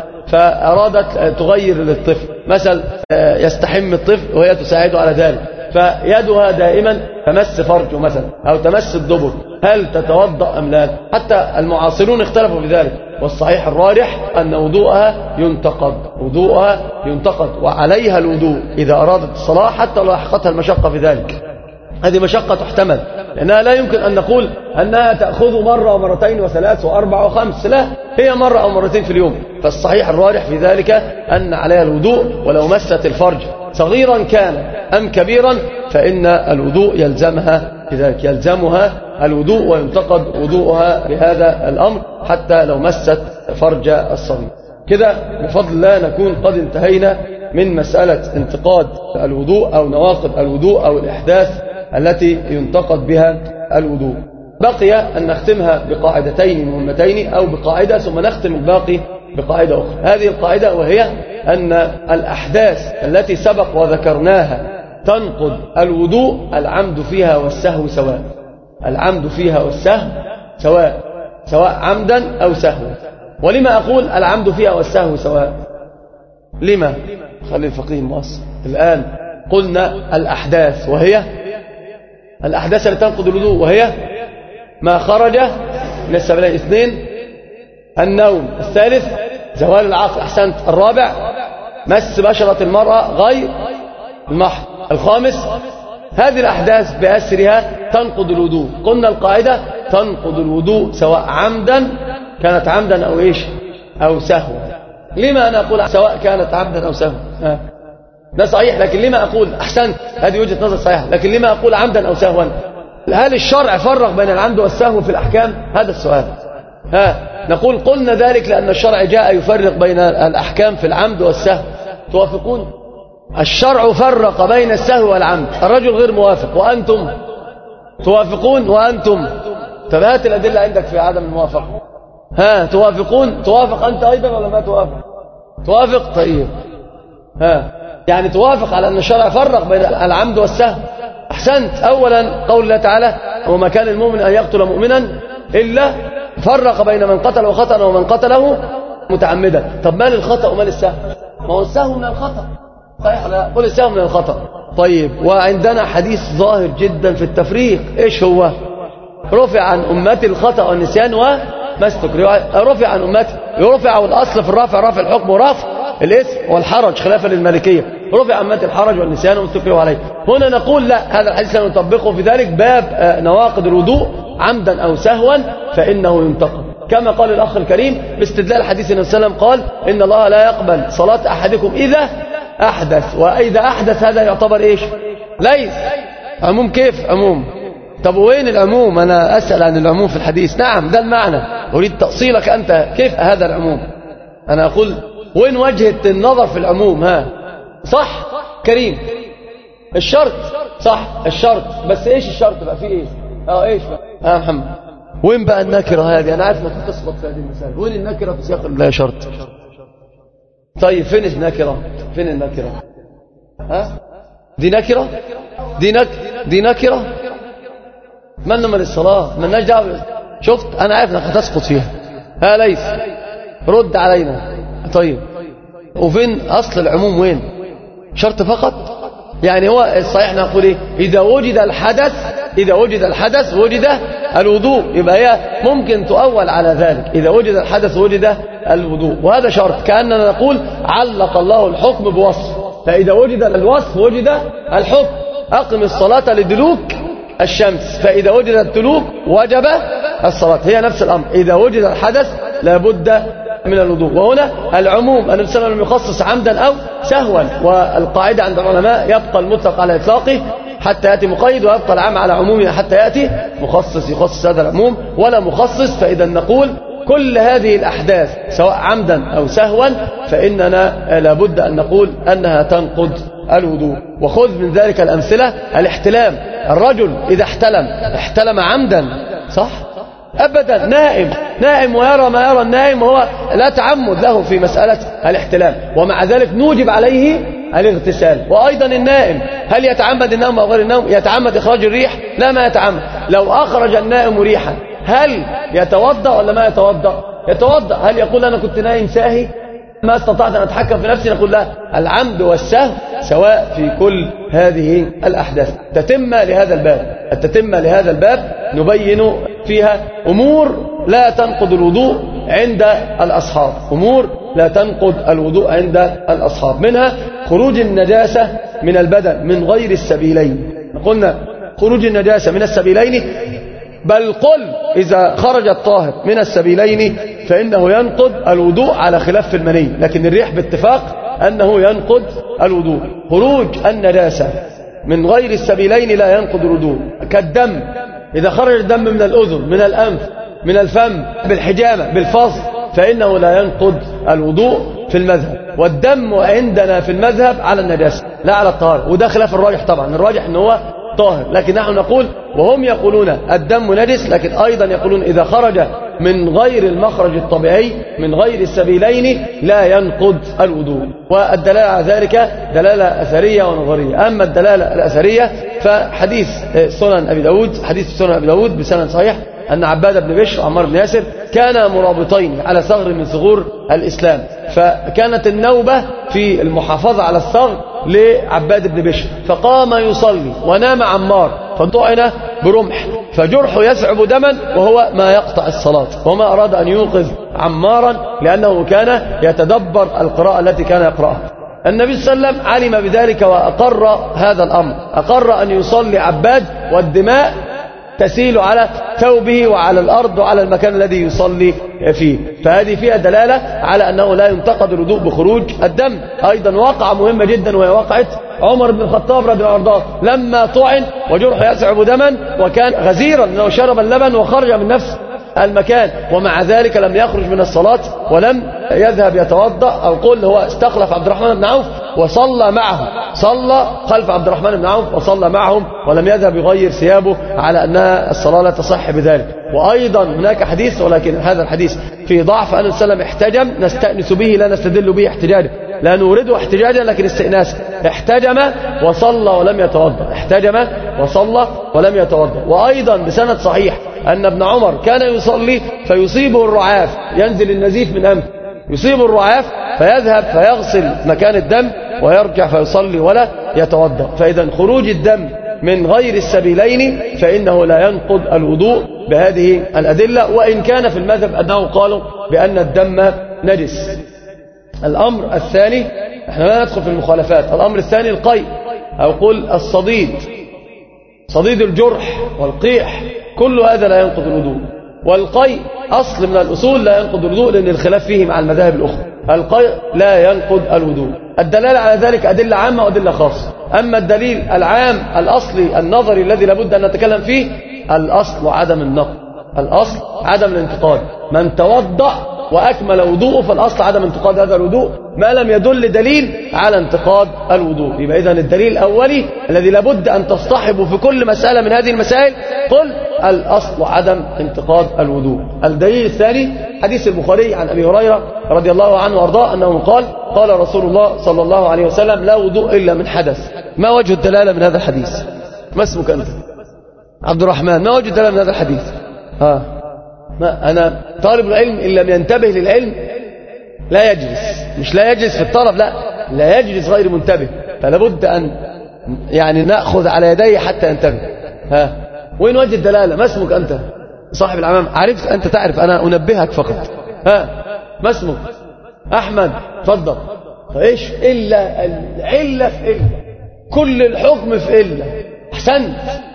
[SPEAKER 1] فأرادت تغير للطفل، مثلا يستحم الطفل وهي تساعده على ذلك، فيدها دائما تمس فرجه مثلا أو تمس الدبر، هل تتوضأ أم لا؟ حتى المعاصرون اختلفوا في ذلك، والصحيح الراجح أن وضوءها ينتقد، وضوءها ينتقد وعليها الوضوء إذا أرادت الصلاة حتى لو لاحقتها المشقة في ذلك. هذه مشقة تحتمل، لأنها لا يمكن أن نقول أنها تأخذ مرة ومرتين وثلاث وأربع وخمس، لا، هي مرة أو مرتين في اليوم. فالصحيح الراجح في ذلك أن عليها الوضوء، ولو مست الفرج صغيرا كان أم كبيرا فإن الوضوء يلزمها بذلك، يلزمها الوضوء وينتقد وضوءها بهذا الأمر حتى لو مست فرج الصغير. كده بفضل الله نكون قد انتهينا من مسألة انتقاد الوضوء أو نواقض الوضوء أو الإحداث التي ينتقد بها الوضوء. بقي أن نختمها بقاعدتين مهمتين أو بقاعدة ثم نختم الباقي بقاعدة أخرى. هذه القاعدة وهي أن الأحداث التي سبق وذكرناها تنقض الوضوء العمد فيها والسهو سواء، العمد فيها والسهو سواء، سواء عمدا أو سهوا. ولما أقول العمد فيها والسهو سواء؟ لما؟ خلي الفقيه المؤصل. الآن قلنا الأحداث وهي الأحداث التي تنقض الوضوء وهي ما خرج من السبيلين، اثنين النوم، الثالث زوال العقل، أحسنت، الرابع مس بشرة المرأة غير المحض، الخامس هذه الأحداث بأسرها تنقض الوضوء. قلنا القاعدة تنقض الوضوء سواء عمدا كانت عمدا أو إيش أو سهوا. لما أنا أقول سواء كانت عمدا أو سهوا؟ آه. ده صحيح، لكن لما أقول أحسنت هذه وجهة نظر صحيحة، لكن لما أقول عمدا أو سهوا؟ هل الشرع فرق بين العمد والسهو في الأحكام؟ هذا السؤال. ها نقول قلنا ذلك لأن الشرع جاء يفرق بين الأحكام في العمد والسهو. توافقون؟ الشرع فرق بين السهو والعمد. الرجل غير موافق وأنتم توافقون وأنتم. طب هات الأدلة عندك في عدم الموافقة. ها توافقون؟ توافق أنت أيضا ولا ما توافق؟ توافق. طيب ها يعني توافق على أن الشرع فرق بين العمد والسهو. أحسنت. أولا قول الله تعالى وما كان المؤمن أن يقتل مؤمنا إلا فرق بين من قتل خطأ ومن قتله متعمدا. طب ما للخطأ وما للسهو؟ ما هو السهو من الخطأ صحيح لا؟ قل السهو من الخطأ. طيب وعندنا حديث ظاهر جدا في التفريق. إيش هو؟ رفع عن أمتي الخطأ والنسيان وما استكرهوا. رفع عن أمتي يرفع، والأصل في الرفع رفع الحكم ورفع الاسم والحرج خلافا للمالكية. رفع عن أمتي الحرج والنسيان وما استكرهوا عليه. هنا نقول لا، هذا الحديث نطبقه في ذلك باب نواقض الوضوء عمدا أو سهوا فإنه ينتقد، كما قال الأخ الكريم باستدلال حديث النبي صلى الله عليه وسلم قال إن الله لا يقبل صلاة أحدكم إذا أحدث. وإذا أحدث هذا يعتبر إيش؟ ليس عموم. كيف عموم؟ طب وين العموم؟ أنا أسأل عن العموم في الحديث. نعم ده المعنى، أريد تأصيلك أنت. كيف هذا العموم؟ أنا أقول وين وجهة النظر في العموم؟ ها صح كريم الشرط صح الشرط، بس إيش الشرط بقى؟ فيه إيش؟ اه إيش بقى؟ اه محمد وين بقى النكرة هذه؟ أنا عارف أنك تسقط في هذه المسألة. وين النكرة في سياق لا شرط؟ طيب فين النكرة؟ فين النكرة؟ ها دي نكرة؟ دي نك دي نكرة؟ من من الصلاة مالناش دعوة. شفت أنا عارف أنك هتسقط فيها. ها ليس رد علينا. طيب وفين أصل العموم؟ وين شرط فقط؟ يعني هو الصحيح نقول إيه؟ إذا وجد الحدث إذا وجد الحدث وجد الوضوء، يبقى هي ممكن تؤول على ذلك. إذا وجد الحدث وجد الوضوء، وهذا شرط. كأننا نقول علق الله الحكم بوصف، فإذا وجد الوصف وجد الحكم. أقم الصلاة لدلوك الشمس، فإذا وجد الدلوك وجب الصلاة. هي نفس الأمر، إذا وجد الحدث لابد من الوضوء. وهنا العموم النبي صلى الله عليه وسلم يخصص عمدا أو سهوا، والقاعدة عند العلماء يبقى المطلق على إطلاقه حتى يأتي مقيد، ويبقى العام على عمومه حتى يأتي مخصص يخصص هذا العموم ولا مخصص. فإذا نقول كل هذه الأحداث سواء عمدا أو سهوا فإننا لابد أن نقول أنها تنقض الوضوء. وخذ من ذلك الأمثلة الاحتلام. الرجل إذا احتلم احتلم عمدا صح؟ أبدا. نائم نائم ويرى ما يرى النائم، وهو لا تعمد له في مسألة الاحتلام، ومع ذلك نوجب عليه الاغتسال. وأيضا النائم هل يتعمد النوم أو غير النوم؟ يتعمد إخراج الريح؟ لا ما يتعمد. لو أخرج النائم ريحا هل يتوضأ ولا ما يتوضأ؟ يتوضأ. هل يقول أنا كنت نائم ساهي ما استطعت أن أتحكم في نفسي؟ نقول لا، العمد والسهو سواء في كل هذه الأحداث. تتمة لهذا الباب التتمة لهذا الباب نبين فيها أمور لا تنقض الوضوء عند الأصحاب أمور لا تنقض الوضوء عند الأصحاب منها خروج النجاسة من البدن من غير السبيلين. قلنا خروج النجاسة من السبيلين، بل قل إذا خرج الطاهر من السبيلين فإنه ينقض الوضوء على خلاف المني، لكن الريح باتفاق أنه ينقض الوضوء. خروج النجاسة من غير السبيلين لا ينقض الوضوء، كالدم إذا خرج الدم من الأذن من الأنف من الفم بالحجامة بالفصل فإنه لا ينقض الوضوء في المذهب. والدم عندنا في المذهب على النجاسة لا على الطهارة، وده خلاف الراجح طبعا. الراجح أنه هو طاهر، لكن نحن نقول وهم يقولون الدم نجس، لكن أيضا يقولون إذا خرج من غير المخرج الطبيعي من غير السبيلين لا ينقض الوضوء. والدلالة على ذلك دلالة أثرية ونظرية. أما الدلالة الأثرية فحديث سنن أبي داود حديث سنن أبي داود بسند صحيح أن عباد بن بشر وعمار بن ياسر كانا مرابطين على ثغر من ثغور الإسلام، فكانت النوبة في المحافظة على الثغر لعباد بن بشر، فقام يصلي ونام عمار فطعن برمح فجرحه يسعب دما وهو ما يقطع الصلاة، وما أراد أن يوقظ عمارا لأنه كان يتدبر القراءة التي كان يقرأها. النبي صلى الله عليه وسلم علم بذلك وأقر هذا الأمر، أقر أن يصلي عباد والدماء تسيل على ثوبه وعلى الأرض وعلى المكان الذي يصلي فيه. فهذه فيها دلالة على أنه لا ينتقد الوضوء بخروج الدم. أيضا واقعة مهمة جدا وهي واقعة عمر بن الخطاب رضي الله عنه لما طعن وجرحه يسعب دما وكان غزيرا أنه شرب اللبن وخرج من نفس المكان، ومع ذلك لم يخرج من الصلاة ولم يذهب يتوضأ، أو قل هو استخلف عبد الرحمن بن عوف وصلى معه صلى خلف عبد الرحمن بن عوف وصلى معهم ولم يذهب يغير ثيابه على أن الصلاة لا تصح بذلك. وأيضا هناك حديث ولكن هذا الحديث في ضعف أن السلام احتجم نستأنس به لا نستدل به احتجاجا، لا نورده احتجاجا لكن استئناس. احتجم وصلى ولم يتوضا، احتجم وصلى ولم يتوضا. وأيضا بسند صحيح أن ابن عمر كان يصلي فيصيبه الرعاف، ينزل النزيف من أنفه، يصيب الرعاف فيذهب فيغسل مكان الدم ويرجع فيصلي ولا يتوضا. فإذا خروج الدم من غير السبيلين فإنه لا ينقض الوضوء بهذه الأدلة، وإن كان في المذهب أنه قالوا بأن الدم نجس. الأمر الثاني، احنا لا ندخل في المخالفات، الأمر الثاني القيء أو قل الصديد، صديد الجرح والقيح، كل هذا لا ينقض الوضوء. والقيء أصل من الأصول لا ينقض الوضوء لأن الخلاف فيه مع المذاهب الأخرى. القيء لا ينقض الوضوء. الدلالة على ذلك أدلة عامة وأدلة خاصة. أما الدليل العام الأصلي النظري الذي لابد أن نتكلم فيه، الأصل عدم النقض، الأصل عدم الانتقاد. من توضأ وأكمل وضوءه فالأصل عدم انتقاد هذا الوضوء ما لم يدل دليل على انتقاد الوضوء. يبقى إذن الدليل الأولي الذي لابد أن تصطحبه في كل مسألة من هذه المسائل قل الأصل عدم انتقاد الوضوء. الدليل الثاني حديث البخاري عن أبي هريرة رضي الله عنه وارضاه أنه قال قال رسول الله صلى الله عليه وسلم لا وضوء إلا من حدث. ما وجه الدلالة من هذا الحديث؟ ما اسمك أنت؟ عبد الرحمن. ما وجه الدلالة من هذا الحديث؟ ها ما أنا طالب العلم إن لم ينتبه للعلم لا يجلس، مش لا يجلس في الطلب، لا لا يجلس غير منتبه، فلابد أن يعني نأخذ على يديه حتى ينتبه. ها وين وجه الدلالة؟ ما اسمك أنت؟ صاحب العمام. عرفت أنت تعرف، أنا أنبهك فقط. ها ما اسمك؟ أحمد. تفضل. إيش إلا العلة في إلا، كل الحكم في إلا. أحسنت.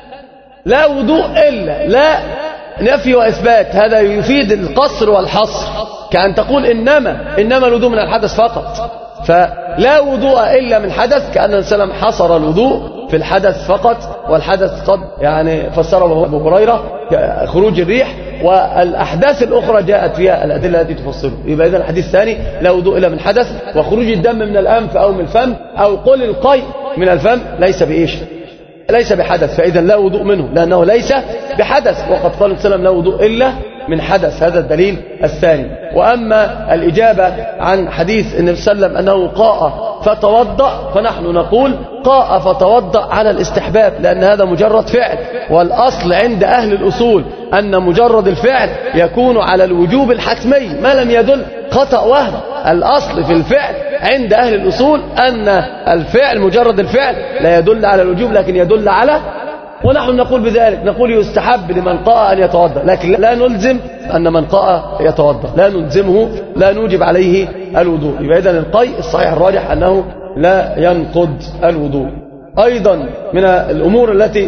[SPEAKER 1] لا وضوء إلا، لا نفي وإثبات، هذا يفيد القصر والحصر، كأن تقول إنما إنما الوضوء من الحدث فقط. فلا وضوء إلا من حدث، كأن السلام حصر الوضوء في الحدث فقط، والحدث قد يعني فسره أبو هريرة خروج الريح، والأحداث الأخرى جاءت فيها الأدلة التي تفصله. يبقى إذن الحديث الثاني لا وضوء إلا من حدث، وخروج الدم من الأنف أو من الفم أو قل القيء من الفم ليس بإيش؟ ليس بحدث، فإذا لا وضوء منه لأنه ليس بحدث، وقد قال السلام لا وضوء إلا من حدث. هذا الدليل الثاني. وأما الإجابة عن حديث النبي صلى الله عليه وسلم أنه قاء فتوضأ، فنحن نقول قاء فتوضأ على الاستحباب، لأن هذا مجرد فعل، والأصل عند أهل الأصول أن مجرد الفعل يكون على الوجوب الحتمي ما لم يدل خطأ وهم. الأصل في الفعل عند أهل الأصول أن الفعل مجرد الفعل لا يدل على الوجوب لكن يدل على، ونحن نقول بذلك، نقول يستحب لمن قاء أن يتوضأ، لكن لا نلزم أن من قاء يتوضأ، لا نلزمه، لا نوجب عليه الوضوء. يبقى إذن القيء الصحيح الراجح أنه لا ينقض الوضوء. أيضا من الأمور التي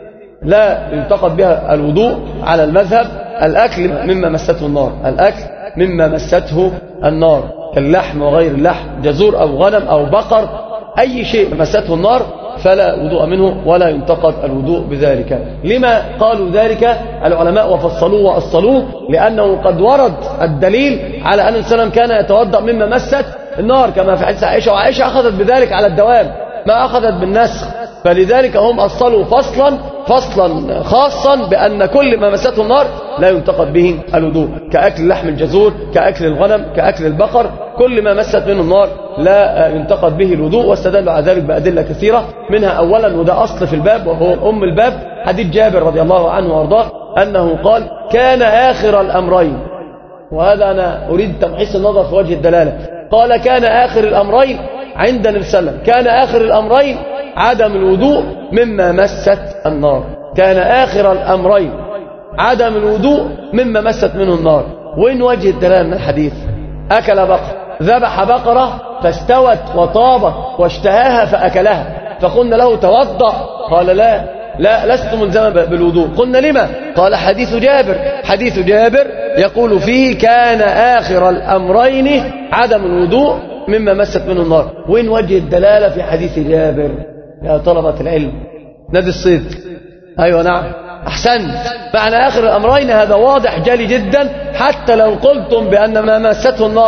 [SPEAKER 1] لا ينتقد بها الوضوء على المذهب الأكل مما مسته النار، الأكل مما مسته النار كاللحم وغير اللحم، جزور أو غنم أو بقر، أي شيء مسته النار فلا وضوء منه ولا ينتقد الوضوء بذلك. لما قالوا ذلك العلماء وفصلوه وأصلوه؟ لأنه قد ورد الدليل على أن السلام كان يتوضأ مما مست النار كما في حديث عائشة، وعائشة أخذت بذلك على الدوام ما أخذت بالنسخ، فلذلك هم أصلوا فصلا فصلا خاصا بأن كل ما مسته النار لا ينتقد به الوضوء، كأكل لحم الجزور، كأكل الغنم، كأكل البقر، كل ما مست منه النار لا ينتقد به الوضوء. واستدلوا على ذلك بأدلة كثيرة، منها أولا وده أصل في الباب وهو أم الباب حديث جابر رضي الله عنه وارضاه أنه قال كان آخر الأمرين، وهذا أنا أريد تمحيص النظر في وجه الدلالة، قال كان آخر الأمرين عند النبي صلى الله عليه وسلم، كان آخر الأمرين عدم الوضوء مما مست النار، كان آخر الأمرين عدم الوضوء مما مست منه النار. وين وجه الدلالة من الحديث؟ أكل بقر، ذبح بقرة فاستوت وطابت واشتهاها فأكلها، فقلنا له توضأ، قال لا لا لست ملزما بالوضوء. قلنا لما؟ قال حديث جابر، حديث جابر يقول فيه كان آخر الأمرين عدم الوضوء مما مست منه النار. وين وجه الدلالة في حديث جابر يا طلبة العلم؟ نادي الصيد. أيوة نعم أحسنت. معنى آخر الأمرين هذا واضح جلي جدا، حتى لو قلتم بأن ما مسته النار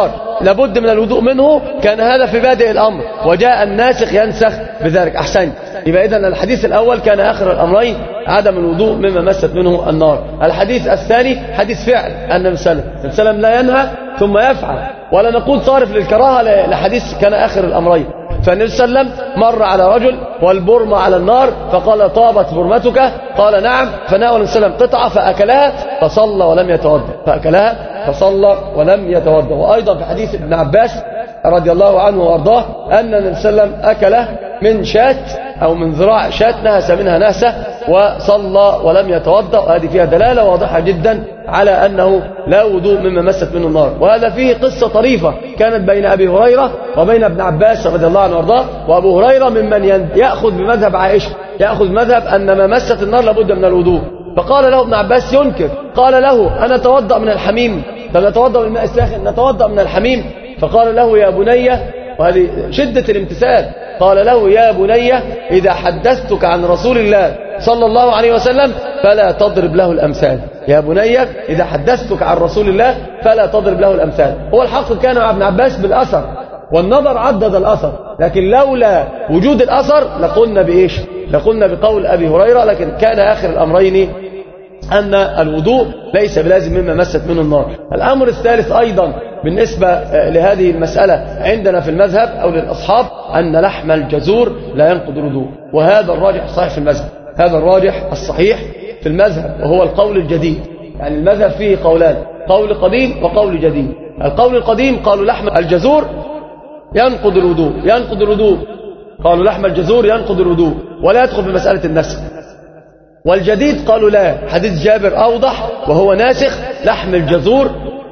[SPEAKER 1] لابد من الوضوء منه، كان هذا في بادئ الأمر، وجاء الناسخ ينسخ بذلك. أحسن. يبقى إذن الحديث الأول كان آخر الأمرين عدم الوضوء مما مست منه النار. الحديث الثاني حديث فعل، أن النبي صلى الله عليه وسلم لا ينهى ثم يفعل، ولا نقول صارف للكراهة لحديث كان آخر الأمرين. فالنبي صلى الله عليه وسلم مر على رجل والبرمة على النار فقال طابت برمتك، قال نعم، فناول النبي صلى الله عليه وسلم قطعة فأكلها فصلى ولم يتوضأ، فأكلها فصلى ولم يتوضأ. وأيضا في حديث ابن عباس رضي الله عنه وارضاه أن النبي صلى الله عليه وسلم أكله من شاة أو من ذراع شاة نهس منها نهسة وصلى ولم يتوضأ. وهذه فيها دلالة واضحة جدا على أنه لا وضوء مما مست منه النار. وهذا فيه قصة طريفة كانت بين أبي هريرة وبين ابن عباس رضي الله عنه وارضاه. وأبو هريرة ممن يأخذ بمذهب عائشة، يأخذ مذهب أن ما مست النار لابد من الوضوء. فقال له ابن عباس ينكر، قال له أنا أتوضأ من الحميم؟ طب نتوضأ من الماء الساخن؟ نتوضأ من الحميم. فقال له يا بني، وهذه شدة الامتثال، قال له يا بني إذا حدثتك عن رسول الله صلى الله عليه وسلم فلا تضرب له الأمثال. يا بني إذا حدثتك عن رسول الله فلا تضرب له الأمثال. هو الحق كان مع ابن عباس بالأثر، والنظر عدد الأثر، لكن لولا وجود الأثر لقلنا بإيش؟ لقلنا بقول أبي هريرة. لكن كان آخر الأمرين أن الوضوء ليس بلازم مما مست منه النار. الأمر الثالث أيضا بالنسبة لهذه المسألة عندنا في المذهب أو للأصحاب أن لحم الجزور لا ينقض الوضوء، وهذا الراجح الصحيح في المذهب، هذا الراجح الصحيح في المذهب، وهو القول الجديد. يعني المذهب فيه قولان، قول قديم وقول جديد. القول القديم قالوا لحم الجزور ينقض الوضوء، ينقض الوضوء، قالوا لحم الجزور ينقض الوضوء ولا يدخل في مسألة النسخ. والجديد قالوا لا، حديث جابر أوضح وهو ناسخ، لحم الجزور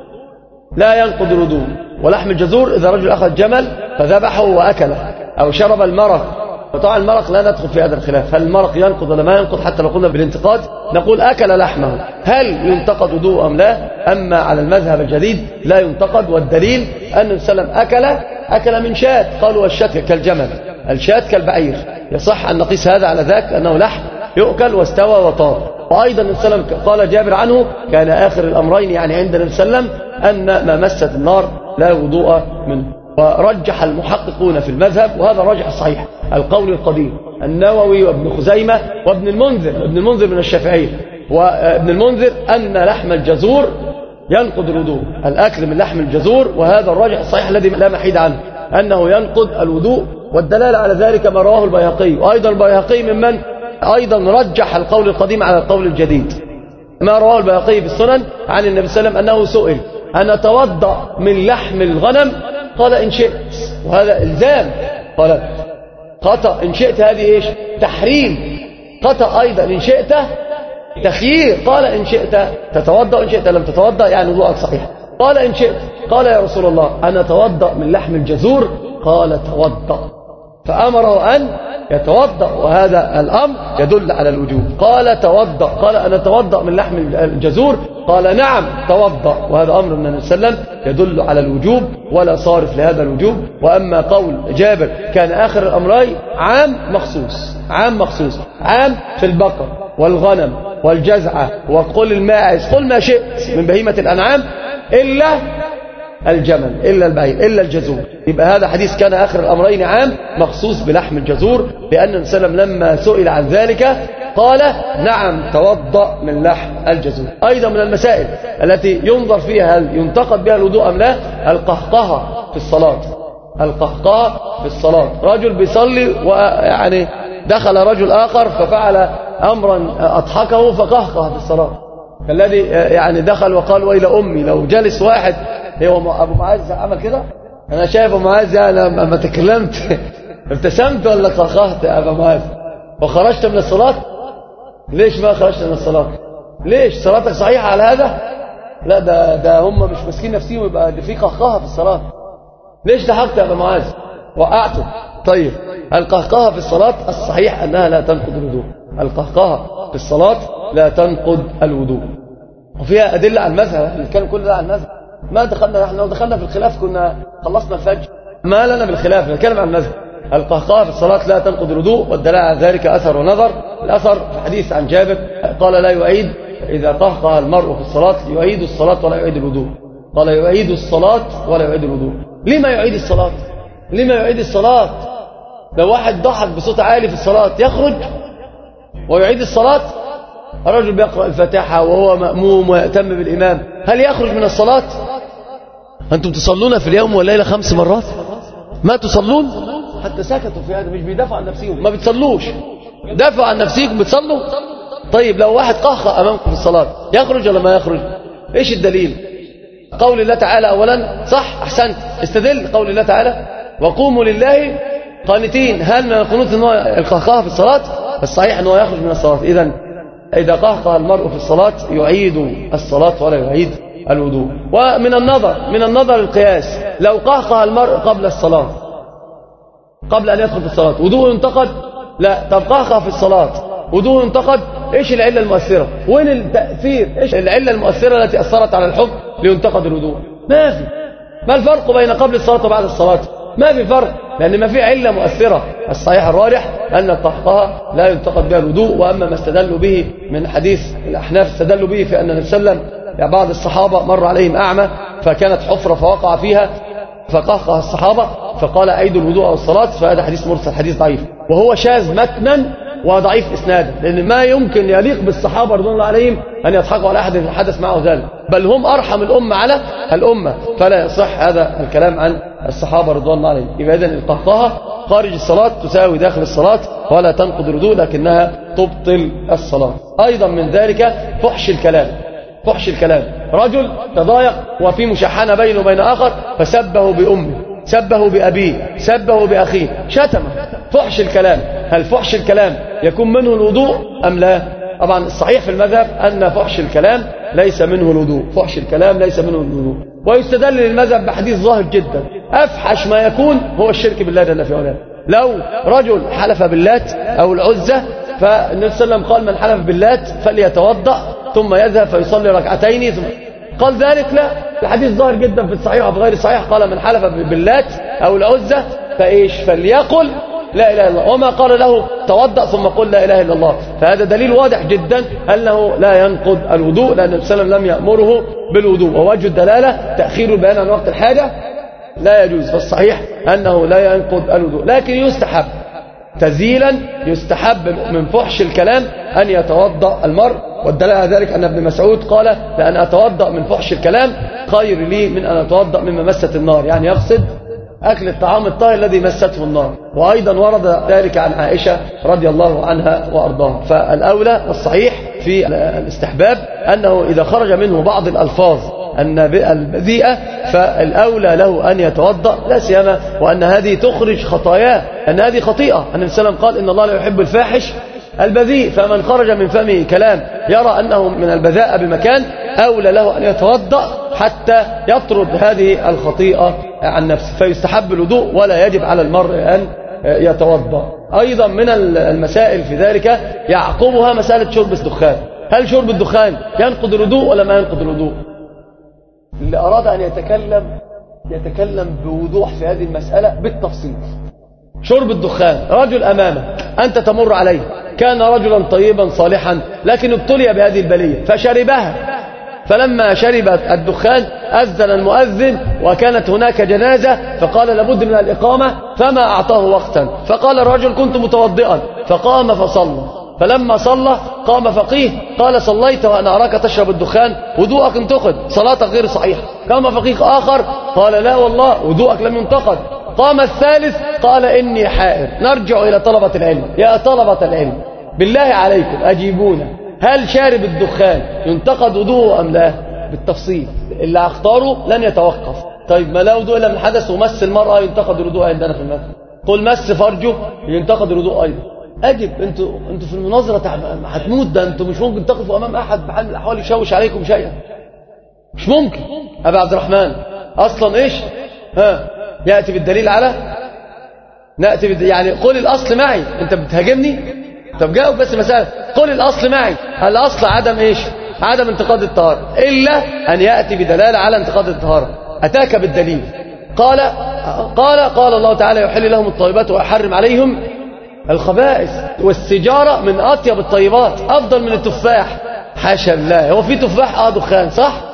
[SPEAKER 1] لا ينقض الوضوء. ولحم الجزور إذا رجل أخذ جمل فذبحه وأكله أو شرب المرق، وطبعا المرق لا ندخل في هذا الخلاف، هل المرق ينقض ولا ما ينقض؟ حتى لو قلنا بالانتقاد نقول أكل لحمه، هل ينتقد وضوء أم لا؟ أما على المذهب الجديد لا ينتقد، والدليل أن النبي صلى الله عليه وسلم أكل أكل من شاة، قالوا الشاة كالجمل، الشاة كالبعير، يصح أن نقيس هذا على ذاك أنه لحم يؤكل واستوى وطاب. وأيضا النبي صلى الله عليه وسلم قال جابر عنه كان آخر الأمرين يعني عند النبي صلى الله عليه وسلم أن ما مست النار لا وضوء منه. ورجح المحققون في المذهب، وهذا الراجح الصحيح، القول القديم، النووي وابن خزيمة وابن المنذر، ابن المنذر من الشافعية وابن المنذر أن لحم الجزور ينقض الوضوء، الأكل من لحم الجزور، وهذا الراجح الصحيح الذي لا محيد عنه أنه ينقض الوضوء. والدلالة على ذلك ما رواه البيهقي، وأيضا البيهقي ممن أيضا رجح القول القديم على القول الجديد. ما رواه البيهقي في السنن عن النبي صلى الله عليه وسلم أنه سئل أن أتوضأ من لحم الغنم؟ قال إن شئت، وهذا إلزام، قال خطأ إن شئت هذه إيش؟ تحريم. خطأ أيضا إن شئت تخيير، قال إن شئت تتوضأ إن شئت لم تتوضأ يعني وضوءك صحيح. قال إن شئت، قال يا رسول الله أنا أتوضأ من لحم الجزور؟ قال توضأ، فأمره أن يتوضأ، وهذا الأمر يدل على الوجوب. قال توضأ، قال أنا أتوضأ من لحم الجزور؟ قال نعم توضأ، وهذا أمر من النبي صلى الله عليه وسلم يدل على الوجوب ولا صارف لهذا الوجوب. وأما قول جابر كان آخر الأمرين عام مخصوص، عام مخصوص، عام في البقر والغنم والجزعة وقل الماعز، قل ما شئت من بهيمة الأنعام إلا الجمل، إلا البعير، إلا الجزور. يبقى هذا حديث كان آخر الأمرين عام مخصوص بلحم الجزور، لأن النبي صلى الله عليه وسلم لما سئل عن ذلك قال نعم توضأ من لحم الجزور. أيضا من المسائل التي ينظر فيها هل ينتقد بها الوضوء أم لا القهقهة في الصلاة، القهقهة في الصلاة. رجل بيصلي ويعني دخل رجل آخر ففعل أمرا أضحكه فقهقه في الصلاة، الذي يعني دخل وقال ويل أمي لو جلس واحد. هو أبو معاذ عمل كده؟ أنا شايف أبو معاذ يعني لما تكلمت ابتسمت ولا قهقهت يا أبو معاذ وخرجت من الصلاة؟ ليش ما خرجت من الصلاة؟ ليش؟ صلاتك صحيحة على هذا؟ لا ده ده هم مش ماسكين نفسهم يبقى في قهقهة في الصلاة. ليش ضحكت يا أبو معاذ؟ وقعته. طيب القهقهة في الصلاة الصحيح أنها لا تنقض الوضوء، القهقهة في الصلاة لا تنقض الوضوء، وفيها أدلة على المذهب. كان كل ده على المذهب، ما دخلنا نحن، لو دخلنا في الخلاف كنا خلصنا الفجر، ما لنا بالخلاف، نتكلم عن المذهب. القهقهة في الصلاة لا تنقض الوضوء، والدلالة على ذلك أثر ونظر. الأثر في حديث عن جابر قال لا يعيد إذا قهقه المرء في الصلاة يعيد الصلاة ولا يعيد الوضوء. قال يعيد الصلاة ولا يعيد الوضوء. لما يعيد الصلاة؟ لما يعيد الصلاة؟ لو واحد ضحك بصوت عالي في الصلاة يخرج ويعيد الصلاة؟ الرجل بيقرأ الفاتحة وهو مأموم ويأتم بالإمام، هل يخرج من الصلاة؟ أنتم تصلون في اليوم والليلة خمس مرات ما تصلون؟ حتى سكتوا في هذا، مش بيدافعوا عن نفسهم، ما بتصلوش، دافعوا عن نفسكم بتصلوا. طيب لو واحد قهقه أمامكم في الصلاة يخرج ولا ما يخرج؟ إيش الدليل؟ قول الله تعالى أولا، صح أحسنت، استدل قول الله تعالى وقوموا لله قانتين. هل من القنوت أنه القهقه في الصلاة؟ الصحيح أنه يخرج من الصلاة. إذن إذا قهقه المرء في الصلاة يعيد الصلاة ولا يعيد الوضوء. ومن النظر من النظر القياس، لو قهقه المرء قبل الصلاة قبل أن يدخل في الصلاة وضوء ينتقد؟ لا. طب قهقه في الصلاة وضوء ينتقد، إيش العلة المؤثرة؟ وين التأثير؟ إيش العلة المؤثرة التي أثرت على الحكم لينتقد الوضوء؟ ما في. ما الفرق بين قبل الصلاة وبعد الصلاة؟ ما في فرق، لأن ما في علة مؤثرة. الصحيح الراجح أن القهقه لا ينتقد بها الوضوء. وأما ما استدلوا به من حديث الأحناف، استدلوا به في أن النبي صلى الله عليه وسلم يعني بعض الصحابة مر عليهم أعمى فكانت حفرة فوقع فيها فقهقه الصحابة فقال أعيدوا الوضوء أو الصلاة، فهذا حديث مرسل، حديث ضعيف، وهو شاذ متنا وضعيف إسنادا، لأن ما يمكن يليق بالصحابة رضوان الله عليهم أن يضحكوا على أحد حدث معه ذلك، بل هم أرحم الأمة على الأمة، فلا يصح هذا الكلام عن الصحابة رضوان الله عليهم. يبقى إذن القهقه خارج الصلاة تساوي داخل الصلاة ولا تنقض الوضوء، لكنها تبطل الصلاة. أيضا من ذلك فحش الكلام. فحش الكلام، رجل تضايق وفي مشاحنة بينه وبين آخر فسبه بأمه، سبه بأبيه، سبه بأخيه، شتمه. فحش الكلام، هل فحش الكلام يكون منه الوضوء أم لا؟ طبعا الصحيح في المذهب أن فحش الكلام ليس منه الوضوء، فحش الكلام ليس منه الوضوء. ويستدل للمذهب بحديث ظاهر جدا، أفحش ما يكون هو الشرك بالله جل في علاه. لو رجل حلف باللات أو العزة، فالنبي صلى الله عليه وسلم قال من حلف باللات فليتوضأ ثم يذهب فيصلي ركعتين ثم قال ذلك؟ لا، الحديث ظاهر جدا في الصحيح وفي غير الصحيح، قال من حلف باللات أو العزة فإيش فليقل لا إله إلا الله، وما قال له توضأ ثم قل لا إله إلا الله. فهذا دليل واضح جدا أنه لا ينقض الوضوء، لأن النبي صلى الله عليه وسلم لم يأمره بالوضوء. ووجه الدلالة تأخير البيان عن وقت الحاجة لا يجوز، فالصحيح أنه لا ينقض الوضوء، لكن يستحب تزيلا، يستحب من فحش الكلام أن يتوضأ المرء. والدليل على ذلك أن ابن مسعود قال لأن أتوضأ من فحش الكلام خير لي من أن أتوضأ مما مست النار، يعني يقصد أكل الطعام الطاهر الذي مسته النار. وأيضا ورد ذلك عن عائشة رضي الله عنها وأرضاها. فالأولى والصحيح في الاستحباب أنه إذا خرج منه بعض الألفاظ البذيئة فالأولى له أن يتوضأ، لا سيما وأن هذه تخرج خطاياه، أن هذه خطيئة. النبي صلى الله عليه وسلم قال إن الله لا يحب الفاحش البذيء، فمن خرج من فمه كلام يرى أنه من البذاءة بمكان أولى له أن يتوضأ حتى يطرد هذه الخطيئة عن نفسه، فيستحب الوضوء ولا يجب على المرء أن يتوضأ. أيضا من المسائل في ذلك يعقبها مسألة شرب الدخان. هل شرب الدخان ينقض الوضوء ولا ما ينقض الوضوء؟ اللي أراد أن يتكلم يتكلم بوضوح في هذه المسألة بالتفصيل. شرب الدخان، رجل أمامك أنت تمر عليه، كان رجلا طيبا صالحا لكن ابتلي بهذه البلية فشربها، فلما شرب الدخان أذن المؤذن وكانت هناك جنازة فقال لابد من الإقامة، فما أعطاه وقتا، فقال الرجل كنت متوضئا فقام فصلى، فلما صلى قام فقيه قال صليت وأنا أراك تشرب الدخان وضوءك انتقد، صلاتك غير صحيحة. قام فقيه آخر قال لا والله وضوءك لم ينتقد. قام الثالث قال إني حائر. نرجع إلى طلبة العلم، يا طلبة العلم بالله عليكم أجيبونا، هل شارب الدخان ينتقد وضوءه أم لا؟ بالتفصيل، اللي اختاره لن يتوقف. طيب ما لا وضوء إلا من حدث، ومس المرأة ينتقد الوضوء عندنا في المذهب، قل مس فرجه ينتقد الوضوء أيضا. أجب، أنتوا أنتوا في المناظرة هتموت، ده أنتوا مش ممكن تقفوا أمام أحد بحال الأحوال يشوش عليكم شيئا، مش ممكن. أبا عبد الرحمن أصلا إيش؟ ها يأتي بالدليل على نأتي بالدليل، يعني قل الأصل معي، أنت بتهاجمني؟ طب جاوب بس مسألة، قل الأصل معي، الأصل عدم إيش؟ عدم انتقاد الطهارة، إلا أن يأتي بدلالة على انتقاد الطهارة. أتاك بالدليل، قال قال قال الله تعالى يحل لهم الطيبات ويحرم عليهم الخبائث، والسجارة من أطيب الطيبات أفضل من التفاح. حاشا الله، هو في تفاح اه دخان صح؟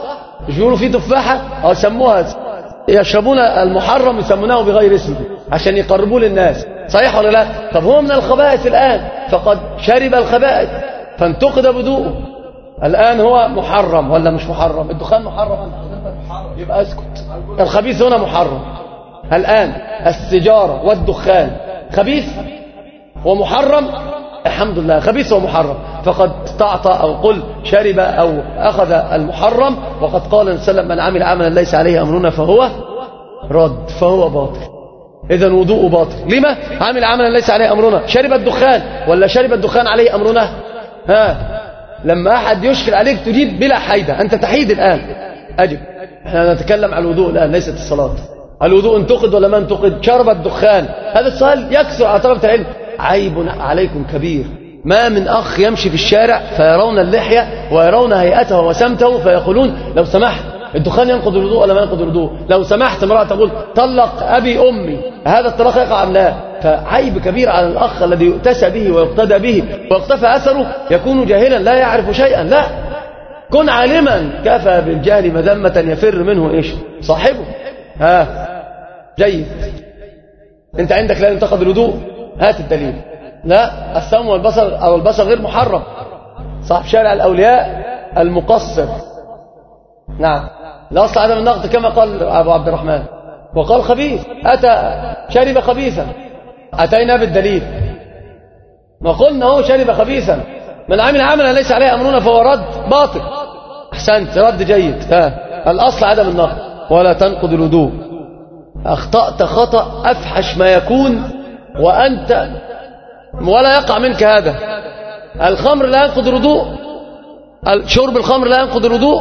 [SPEAKER 1] مش بيقولوا فيه تفاحة أو سموها، يشربون المحرم يسمونه بغير اسمه عشان يقربوه للناس، صحيح ولا لا؟ طب هو من الخبائث الآن، فقد شرب الخبائث فانتقد بدوءه، الآن هو محرم ولا مش محرم؟ الدخان محرم، يبقى اسكت. الخبيث هنا محرم الآن، السجارة والدخان خبيث ومحرم، الحمد لله خبيث ومحرم، فقد استعطى أو قل شرب أو أخذ المحرم، وقد قال النبي صلى الله عليه وسلم من عمل عملا ليس عليه أمرنا فهو رد، فهو باطل. إذن وضوء باطل. لما؟ عمل عملا ليس عليه أمرنا. شرب الدخان ولا شرب الدخان عليه أمرنا؟ ها، لما أحد يشكل عليك تجيب بلا حيدة، أنت تحيد الآن. أجب، احنا نتكلم عن الوضوء الآن ليست الصلاة. الوضوء انتقد ولا ما انتقد؟ شرب الدخان، هذا السؤال يكثر على طلبة العلم. عيب عليكم كبير، ما من أخ يمشي في الشارع فيرون اللحية ويرون هيئته وسمته فيقولون لو سمحت الدخان ينقض الوضوء ولا ما ينقض الوضوء؟ لو سمحت امرأة تقول طلق أبي أمي، هذا الطلاق يقع أم لا؟ فعيب كبير على الأخ الذي يؤتسى به ويقتدى به ويقتفى أثره يكون جاهلا لا يعرف شيئا. لا، كن عالما، كفى بالجهل مذمة يفر منه إيش صاحبه. ها، جيد. أنت عندك لا ينتقض الوضوء، هات الدليل. لا، السمع والبصر أو البصر غير محرم. صاحب شارع الأولياء المقصر، نعم، لا أصل عدم النقد كما قال أبو عبد الرحمن، وقال خبيث، أتى شرب خبيثا، أتينا بالدليل وقلنا هو شرب خبيثا، من عمل عملا ليس عليه أمرنا فهو رد باطل. أحسنت، رد جيد. ها، الأصل عدم النقد ولا تنقض الوضوء. أخطأت خطأ أفحش ما يكون وأنت ولا يقع منك هذا. الخمر لا ينقض الوضوء، شرب الخمر لا ينقض الوضوء.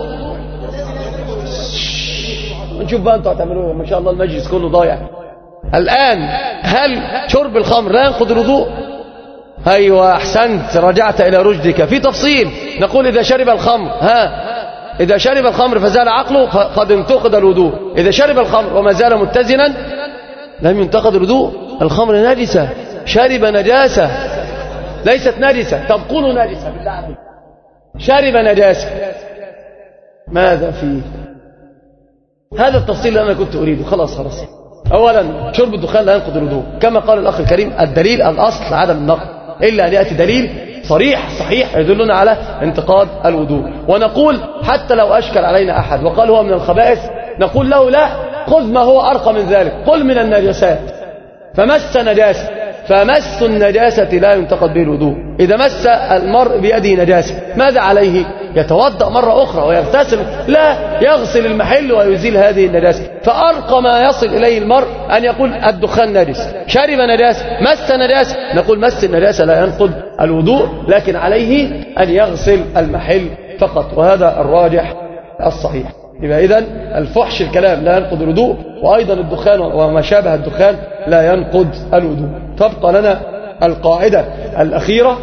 [SPEAKER 1] نشوف بقى انتوا هتعملوا ايه، ما شاء الله المجلس كله ضايع الآن. هل شرب الخمر لا ينقض الوضوء؟ ايوه، احسنت، رجعت الى رشدك. في تفصيل نقول اذا شرب الخمر، ها، اذا شرب الخمر فزال عقله قد انتقد الوضوء. اذا شرب الخمر وما زال متزنا لم ينتقد الوضوء. الخمر نجسة، شرب نجاسة ليست نجسة. طب قولوا نجسة بالله عليك، شرب نجاسة، ماذا فيه؟ هذا التفصيل اللي أنا كنت أريده. خلاص خلاص. أولا، شرب الدخان لا ينقض الوضوء كما قال الأخ الكريم. الدليل الأصل عدم النقض، إلا أن يأتي دليل صريح صحيح يدلنا على انتقاد الوضوء. ونقول حتى لو أشكل علينا أحد وقال هو من الخبائث، نقول له لا، خذ ما هو أرقى من ذلك، قل من النجاسات. فمس نجاسة، فمس النجاسة لا ينتقد به الوضوء. إذا مس المرء بيده نجاسة ماذا عليه؟ يتوضأ مرة أخرى ويغتسل؟ لا، يغسل المحل ويزيل هذه النجاسة. فأرقى ما يصل إليه المرء أن يقول الدخان نجس، شرب نجاسة، مس نجاسة، نقول مس النجاسة لا ينقض الوضوء، لكن عليه أن يغسل المحل فقط، وهذا الراجح الصحيح. يبقى إذن الفحش الكلام لا ينقض الوضوء، وأيضا الدخان وما شابه الدخان لا ينقض الوضوء. تبقى لنا القاعدة الأخيرة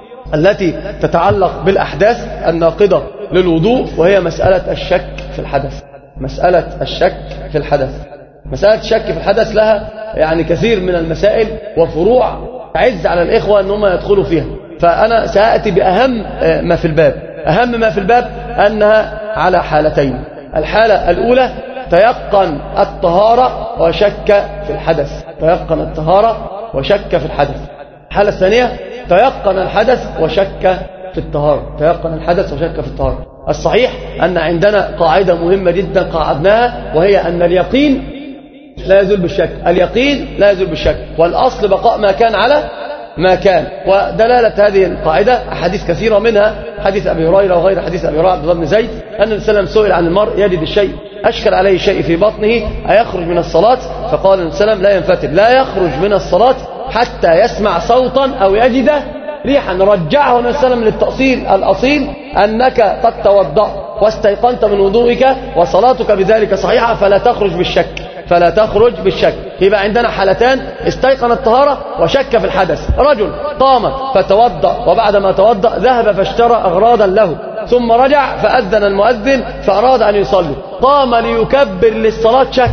[SPEAKER 1] التي تتعلق بالأحداث الناقضة للوضوء، وهي مسألة الشك في الحدث. مسألة الشك في الحدث مسألة الشك في الحدث لها يعني كثير من المسائل وفروع عز على الإخوة أنهم يدخلوا فيها، فأنا سأأتي بأهم ما في الباب. أهم ما في الباب أنها على حالتين. الحالة الأولى تيقن الطهارة وشك في الحدث، تيقن الطهارة وشك في الحدث. الحالة الثانية تيقن الحدث وشك في الطهارة، تيقن الحدث وشك في الطهارة. الصحيح أن عندنا قاعدة مهمة جدا قاعدناها، وهي أن اليقين لا يزول بالشك، اليقين لا يزول بالشك، والأصل بقاء ما كان على ما كان. ودلالة هذه القاعدة أحاديث كثيرة، منها حديث أبي هريرة وغير حديث أبي هريرة عبد الله بن زيد أن النبي صلى الله عليه وسلم سئل عن المرء يجد الشيء، أشكل عليه شيء في بطنه أيخرج من الصلاة؟ فقال النبي صلى الله عليه وسلم لا ينفتر، لا يخرج من الصلاة حتى يسمع صوتا أو يجد ريحا. رجعه النبي صلى الله عليه وسلم للتأصيل الأصيل أنك قد توضأت واستيقنت من وضوئك وصلاتك بذلك صحيحة، فلا تخرج بالشك، فلا تخرج بالشك. يبقى عندنا حالتان: استيقن الطهارة وشك في الحدث. رجل قام فتوضأ، وبعد ما توضأ ذهب فاشترى أغراضا له، ثم رجع فأذن المؤذن فأراد أن يصلي، قام ليكبر للصلاة، شك،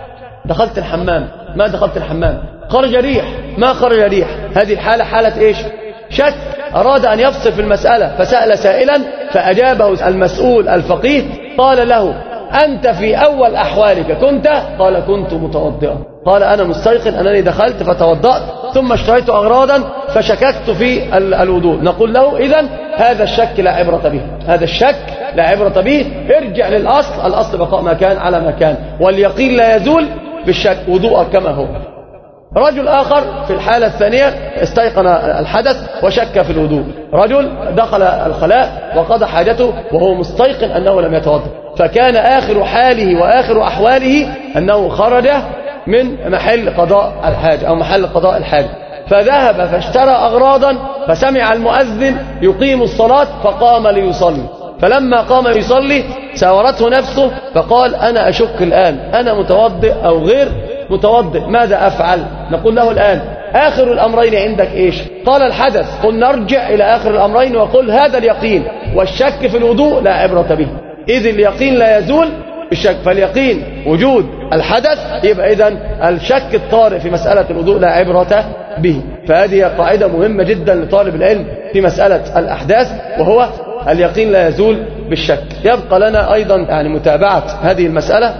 [SPEAKER 1] دخلت الحمام ما دخلت الحمام، خرج ريح ما خرج ريح. هذه الحالة حالة إيش؟ شك. أراد أن يفصل في المسألة فسأل سائلا فأجابه المسؤول الفقيه، قال له أنت في أول أحوالك كنت؟ قال كنت متوضئا. قال أنا مستيقن أنني دخلت فتوضأت ثم اشتريت أغراضا فشككت في الوضوء. نقول له إذن هذا الشك لا عبرة به، هذا الشك لا عبرة به، ارجع للأصل، الأصل بقاء ما كان على ما كان، واليقين لا يزول بالشك، وضوءك كما هو. رجل آخر في الحالة الثانية استيقن الحدث وشك في الوضوء، رجل دخل الخلاء وقضى حاجته وهو مستيقن أنه لم يتوضأ، فكان آخر حاله وآخر أحواله أنه خرج من محل قضاء الحاجة أو محل قضاء الحاجة، فذهب فاشترى أغراضا فسمع المؤذن يقيم الصلاة فقام ليصلي، فلما قام يصلي ساورته نفسه فقال أنا أشك الآن أنا متوضئ أو غير متوضئ، ماذا أفعل؟ نقول له الآن آخر الأمرين عندك إيش؟ قال الحدث. قل نرجع إلى آخر الأمرين وقل هذا اليقين، والشك في الوضوء لا عبرة به، إذ اليقين لا يزول بالشك، فاليقين وجود الحدث، يبقى إذن الشك الطارئ في مسألة الوضوء لا عبرة به. فهذه قاعدة مهمة جدا لطالب العلم في مسألة الأحداث، وهو اليقين لا يزول بالشك. يبقى لنا أيضا يعني متابعة هذه المسألة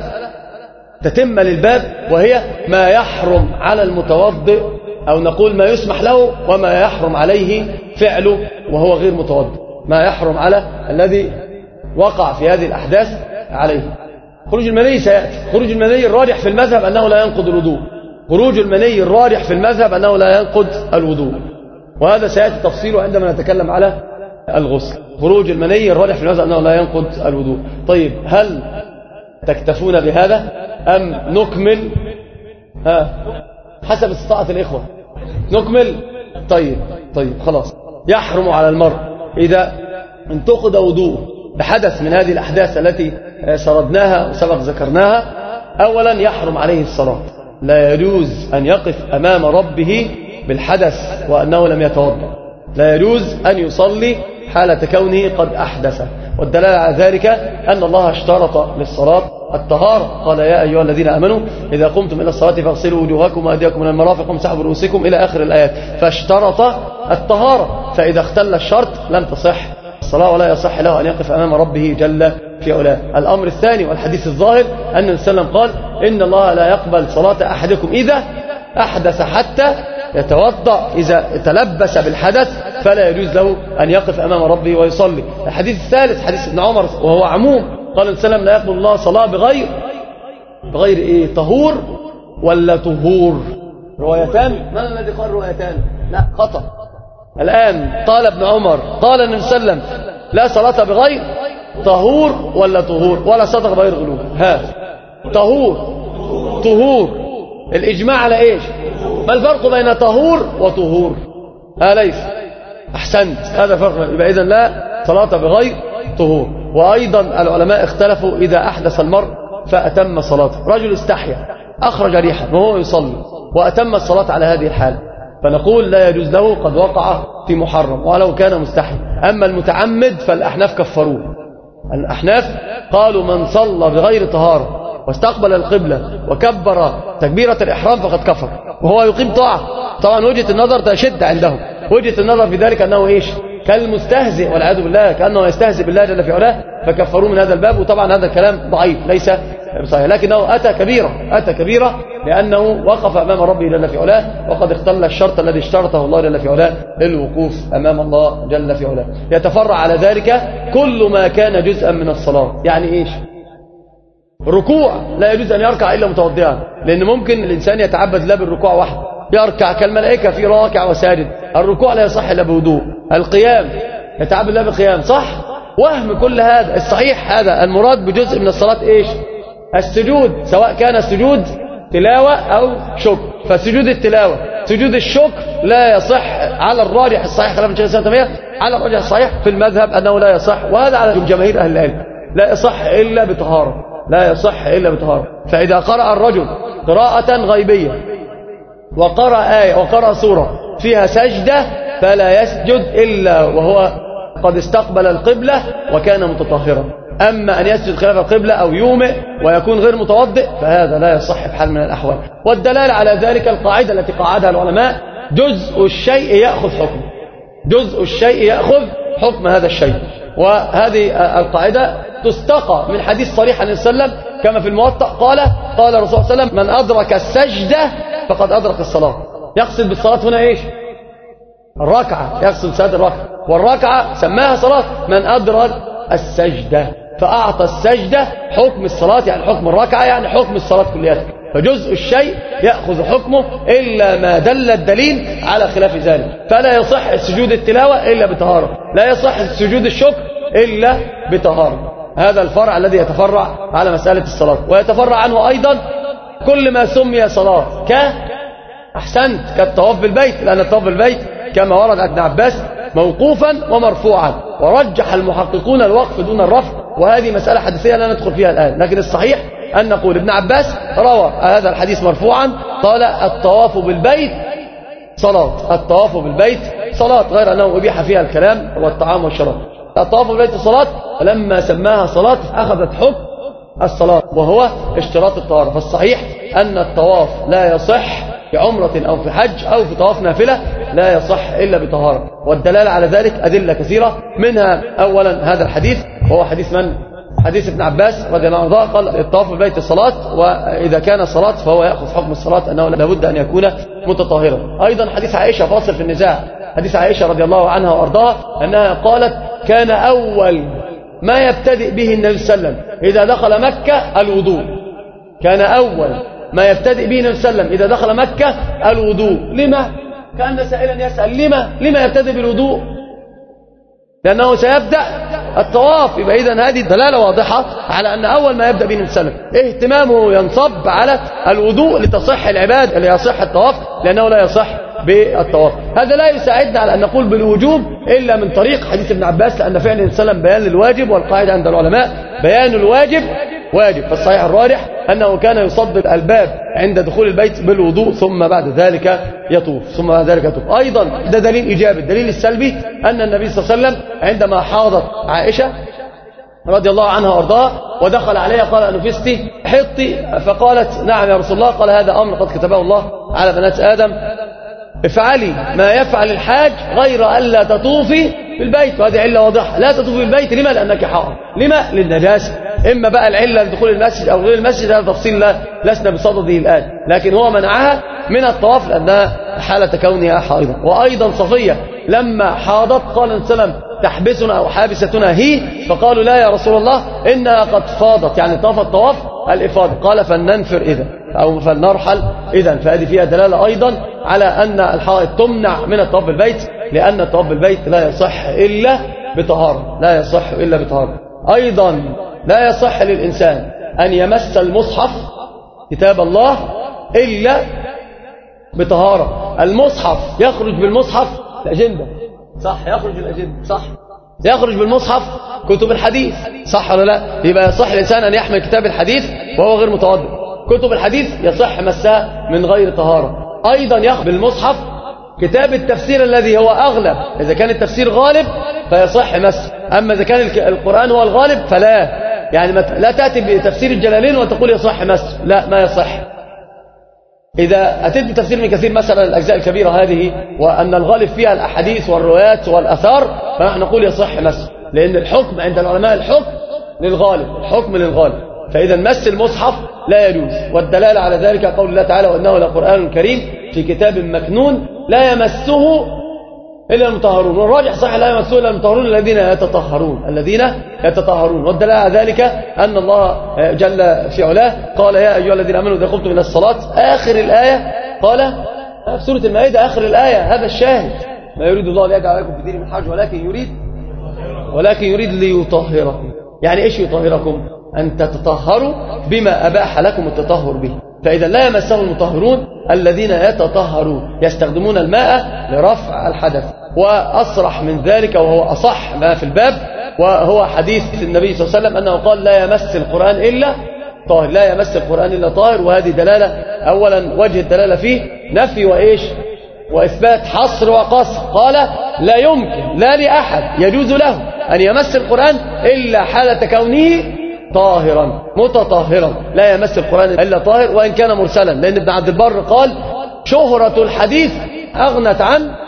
[SPEAKER 1] تتم للباب، وهي ما يحرم على المتوضئ، أو نقول ما يسمح له وما يحرم عليه فعله وهو غير متوضئ، ما يحرم على الذي وقع في هذه الأحداث عليه. خروج المني سيأتي. خروج المني الراجح في المذهب أنه لا ينقض الوضوء، خروج المني الراجح في المذهب أنه لا ينقض الوضوء، وهذا سيأتي تفصيله عندما نتكلم على الغسل. خروج المني الراجح في المذهب أنه لا ينقض الوضوء. طيب هل تكتفون بهذا أم نكمل؟ ها حسب استطاعة الإخوة نكمل. طيب طيب خلاص. يحرم على المرء إذا انتقد وضوءه بحدث من هذه الأحداث التي سردناها وسبق ذكرناها، أولا يحرم عليه الصلاة، لا يجوز أن يقف أمام ربه بالحدث وأنه لم يتوضأ، لا يجوز أن يصلي حالة كونه قد أحدث. والدلالة على ذلك أن الله اشترط للصلاة الطهارة، قال يا أيها الذين آمنوا إذا قمتم إلى الصلاة فاغسلوا وجوهكم وأيديكم من المرافق وامسحوا برؤوسكم إلى آخر الآيات، فاشترط الطهارة، فإذا اختل الشرط لن تصح الصلاة ولا يصح له أن يقف أمام ربه جل في علاه. الأمر الثاني والحديث الظاهر أن النبي صلى الله عليه وسلم قال إن الله لا يقبل صلاة أحدكم إذا أحدث حتى يتوضأ، إذا تلبس بالحدث فلا يجوز له أن يقف أمام ربه ويصلي. الحديث الثالث حديث ابن عمر وهو عموم، قال السلام لا يقبل الله صلاة بغير بغير إيه؟ طهور ولا طهور؟ روايتان. من الذي قال روايتان؟ لا خطأ. الآن قال ابن عمر قال النبي صلى الله عليه وسلم لا صلاة بغير طهور ولا طهور، ولا صدق بغير غلو. ها طهور طهور. الإجماع على إيش؟ ما الفرق بين طهور وطهور؟ أليس؟ أحسنت، هذا فرق. يبقى إذن لا صلاة بغير طهور. وأيضا العلماء اختلفوا إذا أحدث المرء فأتم صلاته، رجل استحيا أخرج ريحا وهو يصلي وأتم الصلاة على هذه الحال، فنقول لا يجوز له، قد وقع في محرم ولو كان مستحي. أما المتعمد فالأحناف كفروه. الأحناف قالوا من صلى بغير طهارة واستقبل القبلة وكبر تكبيرة الإحرام فقد كفر وهو يقيم طاعة. طبعا وجهة النظر تشد عندهم، وجهة النظر في ذلك أنه إيش؟ كالمستهزئ والعياذ بالله، كأنه يستهزئ بالله جل في علاه، فكفروا من هذا الباب. وطبعا هذا الكلام ضعيف ليس صحيح، لكنه أتى كبيرة أتى كبيرة لأنه وقف أمام ربه جل في علاه، وقد اختل الشرط الذي اشترطه الله جل في علاه للوقوف أمام الله جل في علاه. يتفرع على ذلك كل ما كان جزءا من الصلاة. يعني إيش؟ الركوع لا يجوز أن يركع إلا متوضئا، لأن ممكن الإنسان يتعبد لا بالركوع وحده، يركع كالملائكة في راكع وساجد. الركوع لا يصح إلا بوضوء. القيام يتعبد لا بالقيام، صح؟ وهم كل هذا. الصحيح هذا المراد بجزء من الصلاة إيش؟ السجود، سواء كان سجود تلاوة أو شكر. فسجود التلاوة سجود الشكر لا يصح على الراجح الصحيح، كلام الشيخ الإسلام تيمية على الراجح الصحيح في المذهب أنه لا يصح، وهذا على جماهير أهل العلم، لا يصح إلا بطهارة، لا يصح إلا بطهارة. فإذا قرأ الرجل قراءة غيبية وقرأ آية وقرأ سورة فيها سجدة فلا يسجد إلا وهو قد استقبل القبلة وكان متطهرا. أما أن يسجد خلاف القبلة أو يومئ ويكون غير متوضئ فهذا لا يصح بحال من الأحوال. والدلالة على ذلك القاعدة التي قاعدها العلماء: جزء الشيء يأخذ حكم، جزء الشيء يأخذ حكم هذا الشيء. وهذه القاعدة تستقى من حديث صريح عن النبي صلى الله عليه وسلم كما في الموطأ قال قال الرسول صلى الله عليه وسلم: من أدرك السجدة فقد أدرك الصلاة. يقصد بالصلاة هنا إيش؟ الركعة، يقصد صلاة الركعة، والركعة سماها صلاة. من أدرك السجدة فأعطى السجدة حكم الصلاة، يعني حكم الركعة يعني حكم الصلاة كلها. فجزء الشيء يأخذ حكمه إلا ما دل الدليل على خلاف ذلك. فلا يصح سجود التلاوة إلا بطهارة، لا يصح سجود الشكر إلا بطهارة. هذا الفرع الذي يتفرع على مسألة الصلاة. ويتفرع عنه أيضا كل ما سمي صلاة ك أحسنت كالطواف بالبيت، لأن الطواف بالبيت كما ورد عن ابن عباس موقوفا ومرفوعا، ورجح المحققون الوقف دون الرفع، وهذه مسألة حديثية لا ندخل فيها الآن. لكن الصحيح أن نقول ابن عباس روى هذا الحديث مرفوعا قال: الطواف بالبيت صلاة، الطواف بالبيت صلاة، غير أنه أبيح فيها الكلام والطعام والشراب. الطواف بالبيت صلاة، ولما سماها صلاة أخذت حكم الصلاة وهو اشتراط الطهارة. فالصحيح أن الطواف لا يصح في عمرة أو في حج أو في طواف نافلة، لا يصح إلا بطهارة. والدلالة على ذلك أدلة كثيرة، منها أولا هذا الحديث، وهو حديث من؟ حديث ابن عباس رضي الله عنه قال: الطواف بالبيت الصلاة، وإذا كان صلاة فهو يأخذ حكم الصلاة أنه لابد أن يكون متطهرا. أيضا حديث عائشة فاصل في النزاع، حديث عائشة رضي الله عنها وأرضاها أنها قالت: كان أول ما يبتدئ به النبي صلى الله عليه وسلم إذا دخل مكة الوضوء. كان أول ما يبتدئ به النبي صلى الله عليه وسلم إذا دخل مكة الوضوء. لما؟ كان سائلا يسأل: لما لما يبتدئ بالوضوء؟ لأنه سيبدأ الطواف. يبقى إذن هذه دلالة واضحة على أن أول ما يبدأ به النبي صلى الله عليه وسلم اهتمامه ينصب على الوضوء لتصح العباد، اللي يصح الطواف، لأنه لا يصح بالطواف. هذا لا يساعدنا على أن نقول بالوجوب إلا من طريق حديث ابن عباس، لأن فعل النبي صلى الله عليه وسلم بيان للواجب، والقاعدة عند العلماء بيان الواجب واجب. فالصحيح الراجح أنه كان يصدق الباب عند دخول البيت بالوضوء، ثم بعد ذلك يطوف ثم بعد ذلك يطوف. أيضا ده دليل إيجابي. الدليل السلبي أن النبي صلى الله عليه وسلم عندما حاضت عائشة رضي الله عنها وارضاها ودخل عليها قال: أنفستي حطي؟ فقالت: نعم يا رسول الله. قال: هذا أمر قد كتبه الله على بنات آدم، افعلي ما يفعل الحاج غير ألا تطوفي بالبيت. وهذه علة واضحة، لا تطوفي بالبيت. لما؟ لأنك حائض. لما؟ للنجاسة. إما بقى العلة لدخول المسجد أو غير المسجد، هذا تفصيل لا لسنا بصدده الآن، لكن هو منعها من الطواف لأنها حالة كونها حائضة. وأيضا صفية لما حاضت قال النبي صلى الله عليه وسلم: تحبسنا أو حابستنا هي؟ فقالوا: لا يا رسول الله، إنها قد فاضت، يعني طافت طواف الإفاضة. قال: فلننفر إذا أو فلنرحل إذا. فهذه فيها دلالة أيضا على أن الحائض تمنع من الطواف بالبيت، لأن الطواف بالبيت لا يصح إلا بطهارة، لا يصح إلا بطهارة. أيضا لا يصح للإنسان أن يمس المصحف كتاب الله إلا بطهارة. المصحف يخرج بالمصحف الأجندة، صح؟ يخرج بالأجندة، صح؟ يخرج بالمصحف كتب الحديث، صح ولا لا؟ يبقى يصح الإنسان أن يحمل كتاب الحديث وهو غير متوضئ. كتب الحديث يصح مسها من غير طهارة. أيضا يخرج بالمصحف كتاب التفسير الذي هو أغلب. إذا كان التفسير غالب فيصح مس، أما إذا كان القرآن هو الغالب فلا. يعني لا تأتي بتفسير الجلالين وتقول يصح مس، لا، ما يصح. إذا أتيت بتفسير ابن كثير مثلا الأجزاء الكبيرة هذه، وأن الغالب فيها الأحاديث والروايات والأثار، فنحن نقول يصح مس، لأن الحكم عند العلماء الحكم للغالب، الحكم للغالب. فإذا مس المصحف لا يجوز. والدلالة على ذلك قول الله تعالى: وإنه لقرآن كريم في كتاب مكنون لا يمسه إلا المطهرون. والراجح صحيح لا يمسه إلا المطهرون الذين يتطهرون، الذين يتطهرون. والدلالة على ذلك أن الله جل في علاه قال: يا أيها الذين آمنوا إذا قمتم إلى الصلاة، آخر الآية قال في سورة المائدة، آخر الآية، هذا الشاهد: ما يريد الله ليجعل عليكم في الدين من حرج ولكن يريد ولكن يريد ليطهركم. يعني إيش يطهركم؟ أن تتطهروا بما أباح لكم التطهر به. فإذا لا يمسه المطهرون الذين يتطهرون، يستخدمون الماء لرفع الحدث. وأصرح من ذلك وهو أصح ما في الباب وهو حديث النبي صلى الله عليه وسلم أنه قال: لا يمس القرآن إلا طاهر، لا يمس القرآن إلا طاهر. وهذه دلالة، أولا وجه الدلالة فيه نفي وإيش وإثبات، حصر وقصر. قال: لا يمكن، لا لأحد يجوز له أن يمس القرآن إلا حالة كونه طاهرا متطهرا، لا يمس القرآن إلا طاهر وإن كان مرسلا. لأن ابن عبد البر قال: شهرة الحديث أغنت عن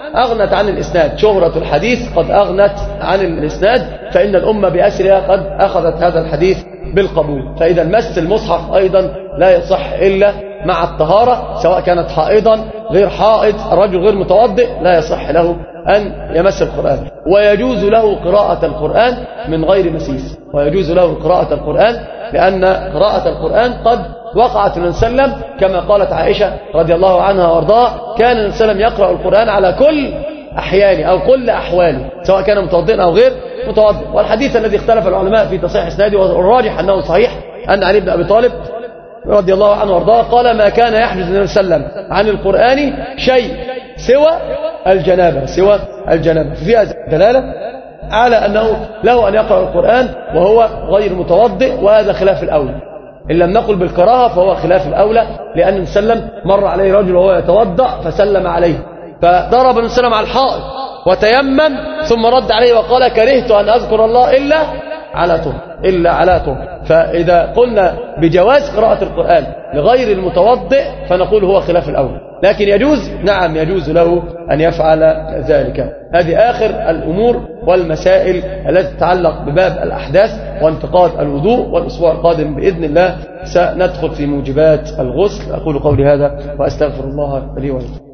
[SPEAKER 1] أغنت عن الإسناد، شهرة الحديث قد أغنت عن الإسناد، فإن الأمة بأسرها قد أخذت هذا الحديث بالقبول. فإذا مس المصحف أيضا لا يصح إلا مع الطهارة، سواء كانت حائضا غير حائض، الرجل غير متوضئ لا يصح له أن يمس القرآن. ويجوز له قراءة القرآن من غير مسيس، ويجوز له قراءة القرآن لأن قراءة القرآن قد وقعت النبي صلى الله عليه وسلم كما قالت عائشة رضي الله عنها وارضاها، كان النبي صلى الله عليه وسلم يقرأ القرآن على كل أحيانه أو كل أحواله، سواء كان متوضئا أو غير متوضئ. والحديث الذي اختلف العلماء في تصحيح إسناده والراجح أنه صحيح، أن علي بن أبي طالب رضي الله عنه وارضاه قال: ما كان يحجز النبي صلى الله عليه وسلم عن القرآن شيء سوى الجنابة، سوى الجنابة. فيها دلالة على أنه له أن يقرأ القرآن وهو غير متوضئ، وهذا خلاف الأولى. إن لم نقل بالكراهة فهو خلاف الأولى، لأن النبي صلى الله عليه وسلم مر عليه رجل وهو يتوضأ فسلم عليه، فضرب النبي صلى الله عليه وسلم على الحائط وتيمم ثم رد عليه وقال: كرهت أن أذكر الله إلا على طهر، إلا على طهر. فإذا قلنا بجواز قراءة القرآن لغير المتوضئ فنقول هو خلاف الأول، لكن يجوز، نعم يجوز له أن يفعل ذلك. هذه آخر الأمور والمسائل التي تتعلق بباب الأحداث وانتقاد الوضوء. والأسبوع القادم بإذن الله سندخل في موجبات الغسل. أقول قولي هذا وأستغفر الله لي ولكم.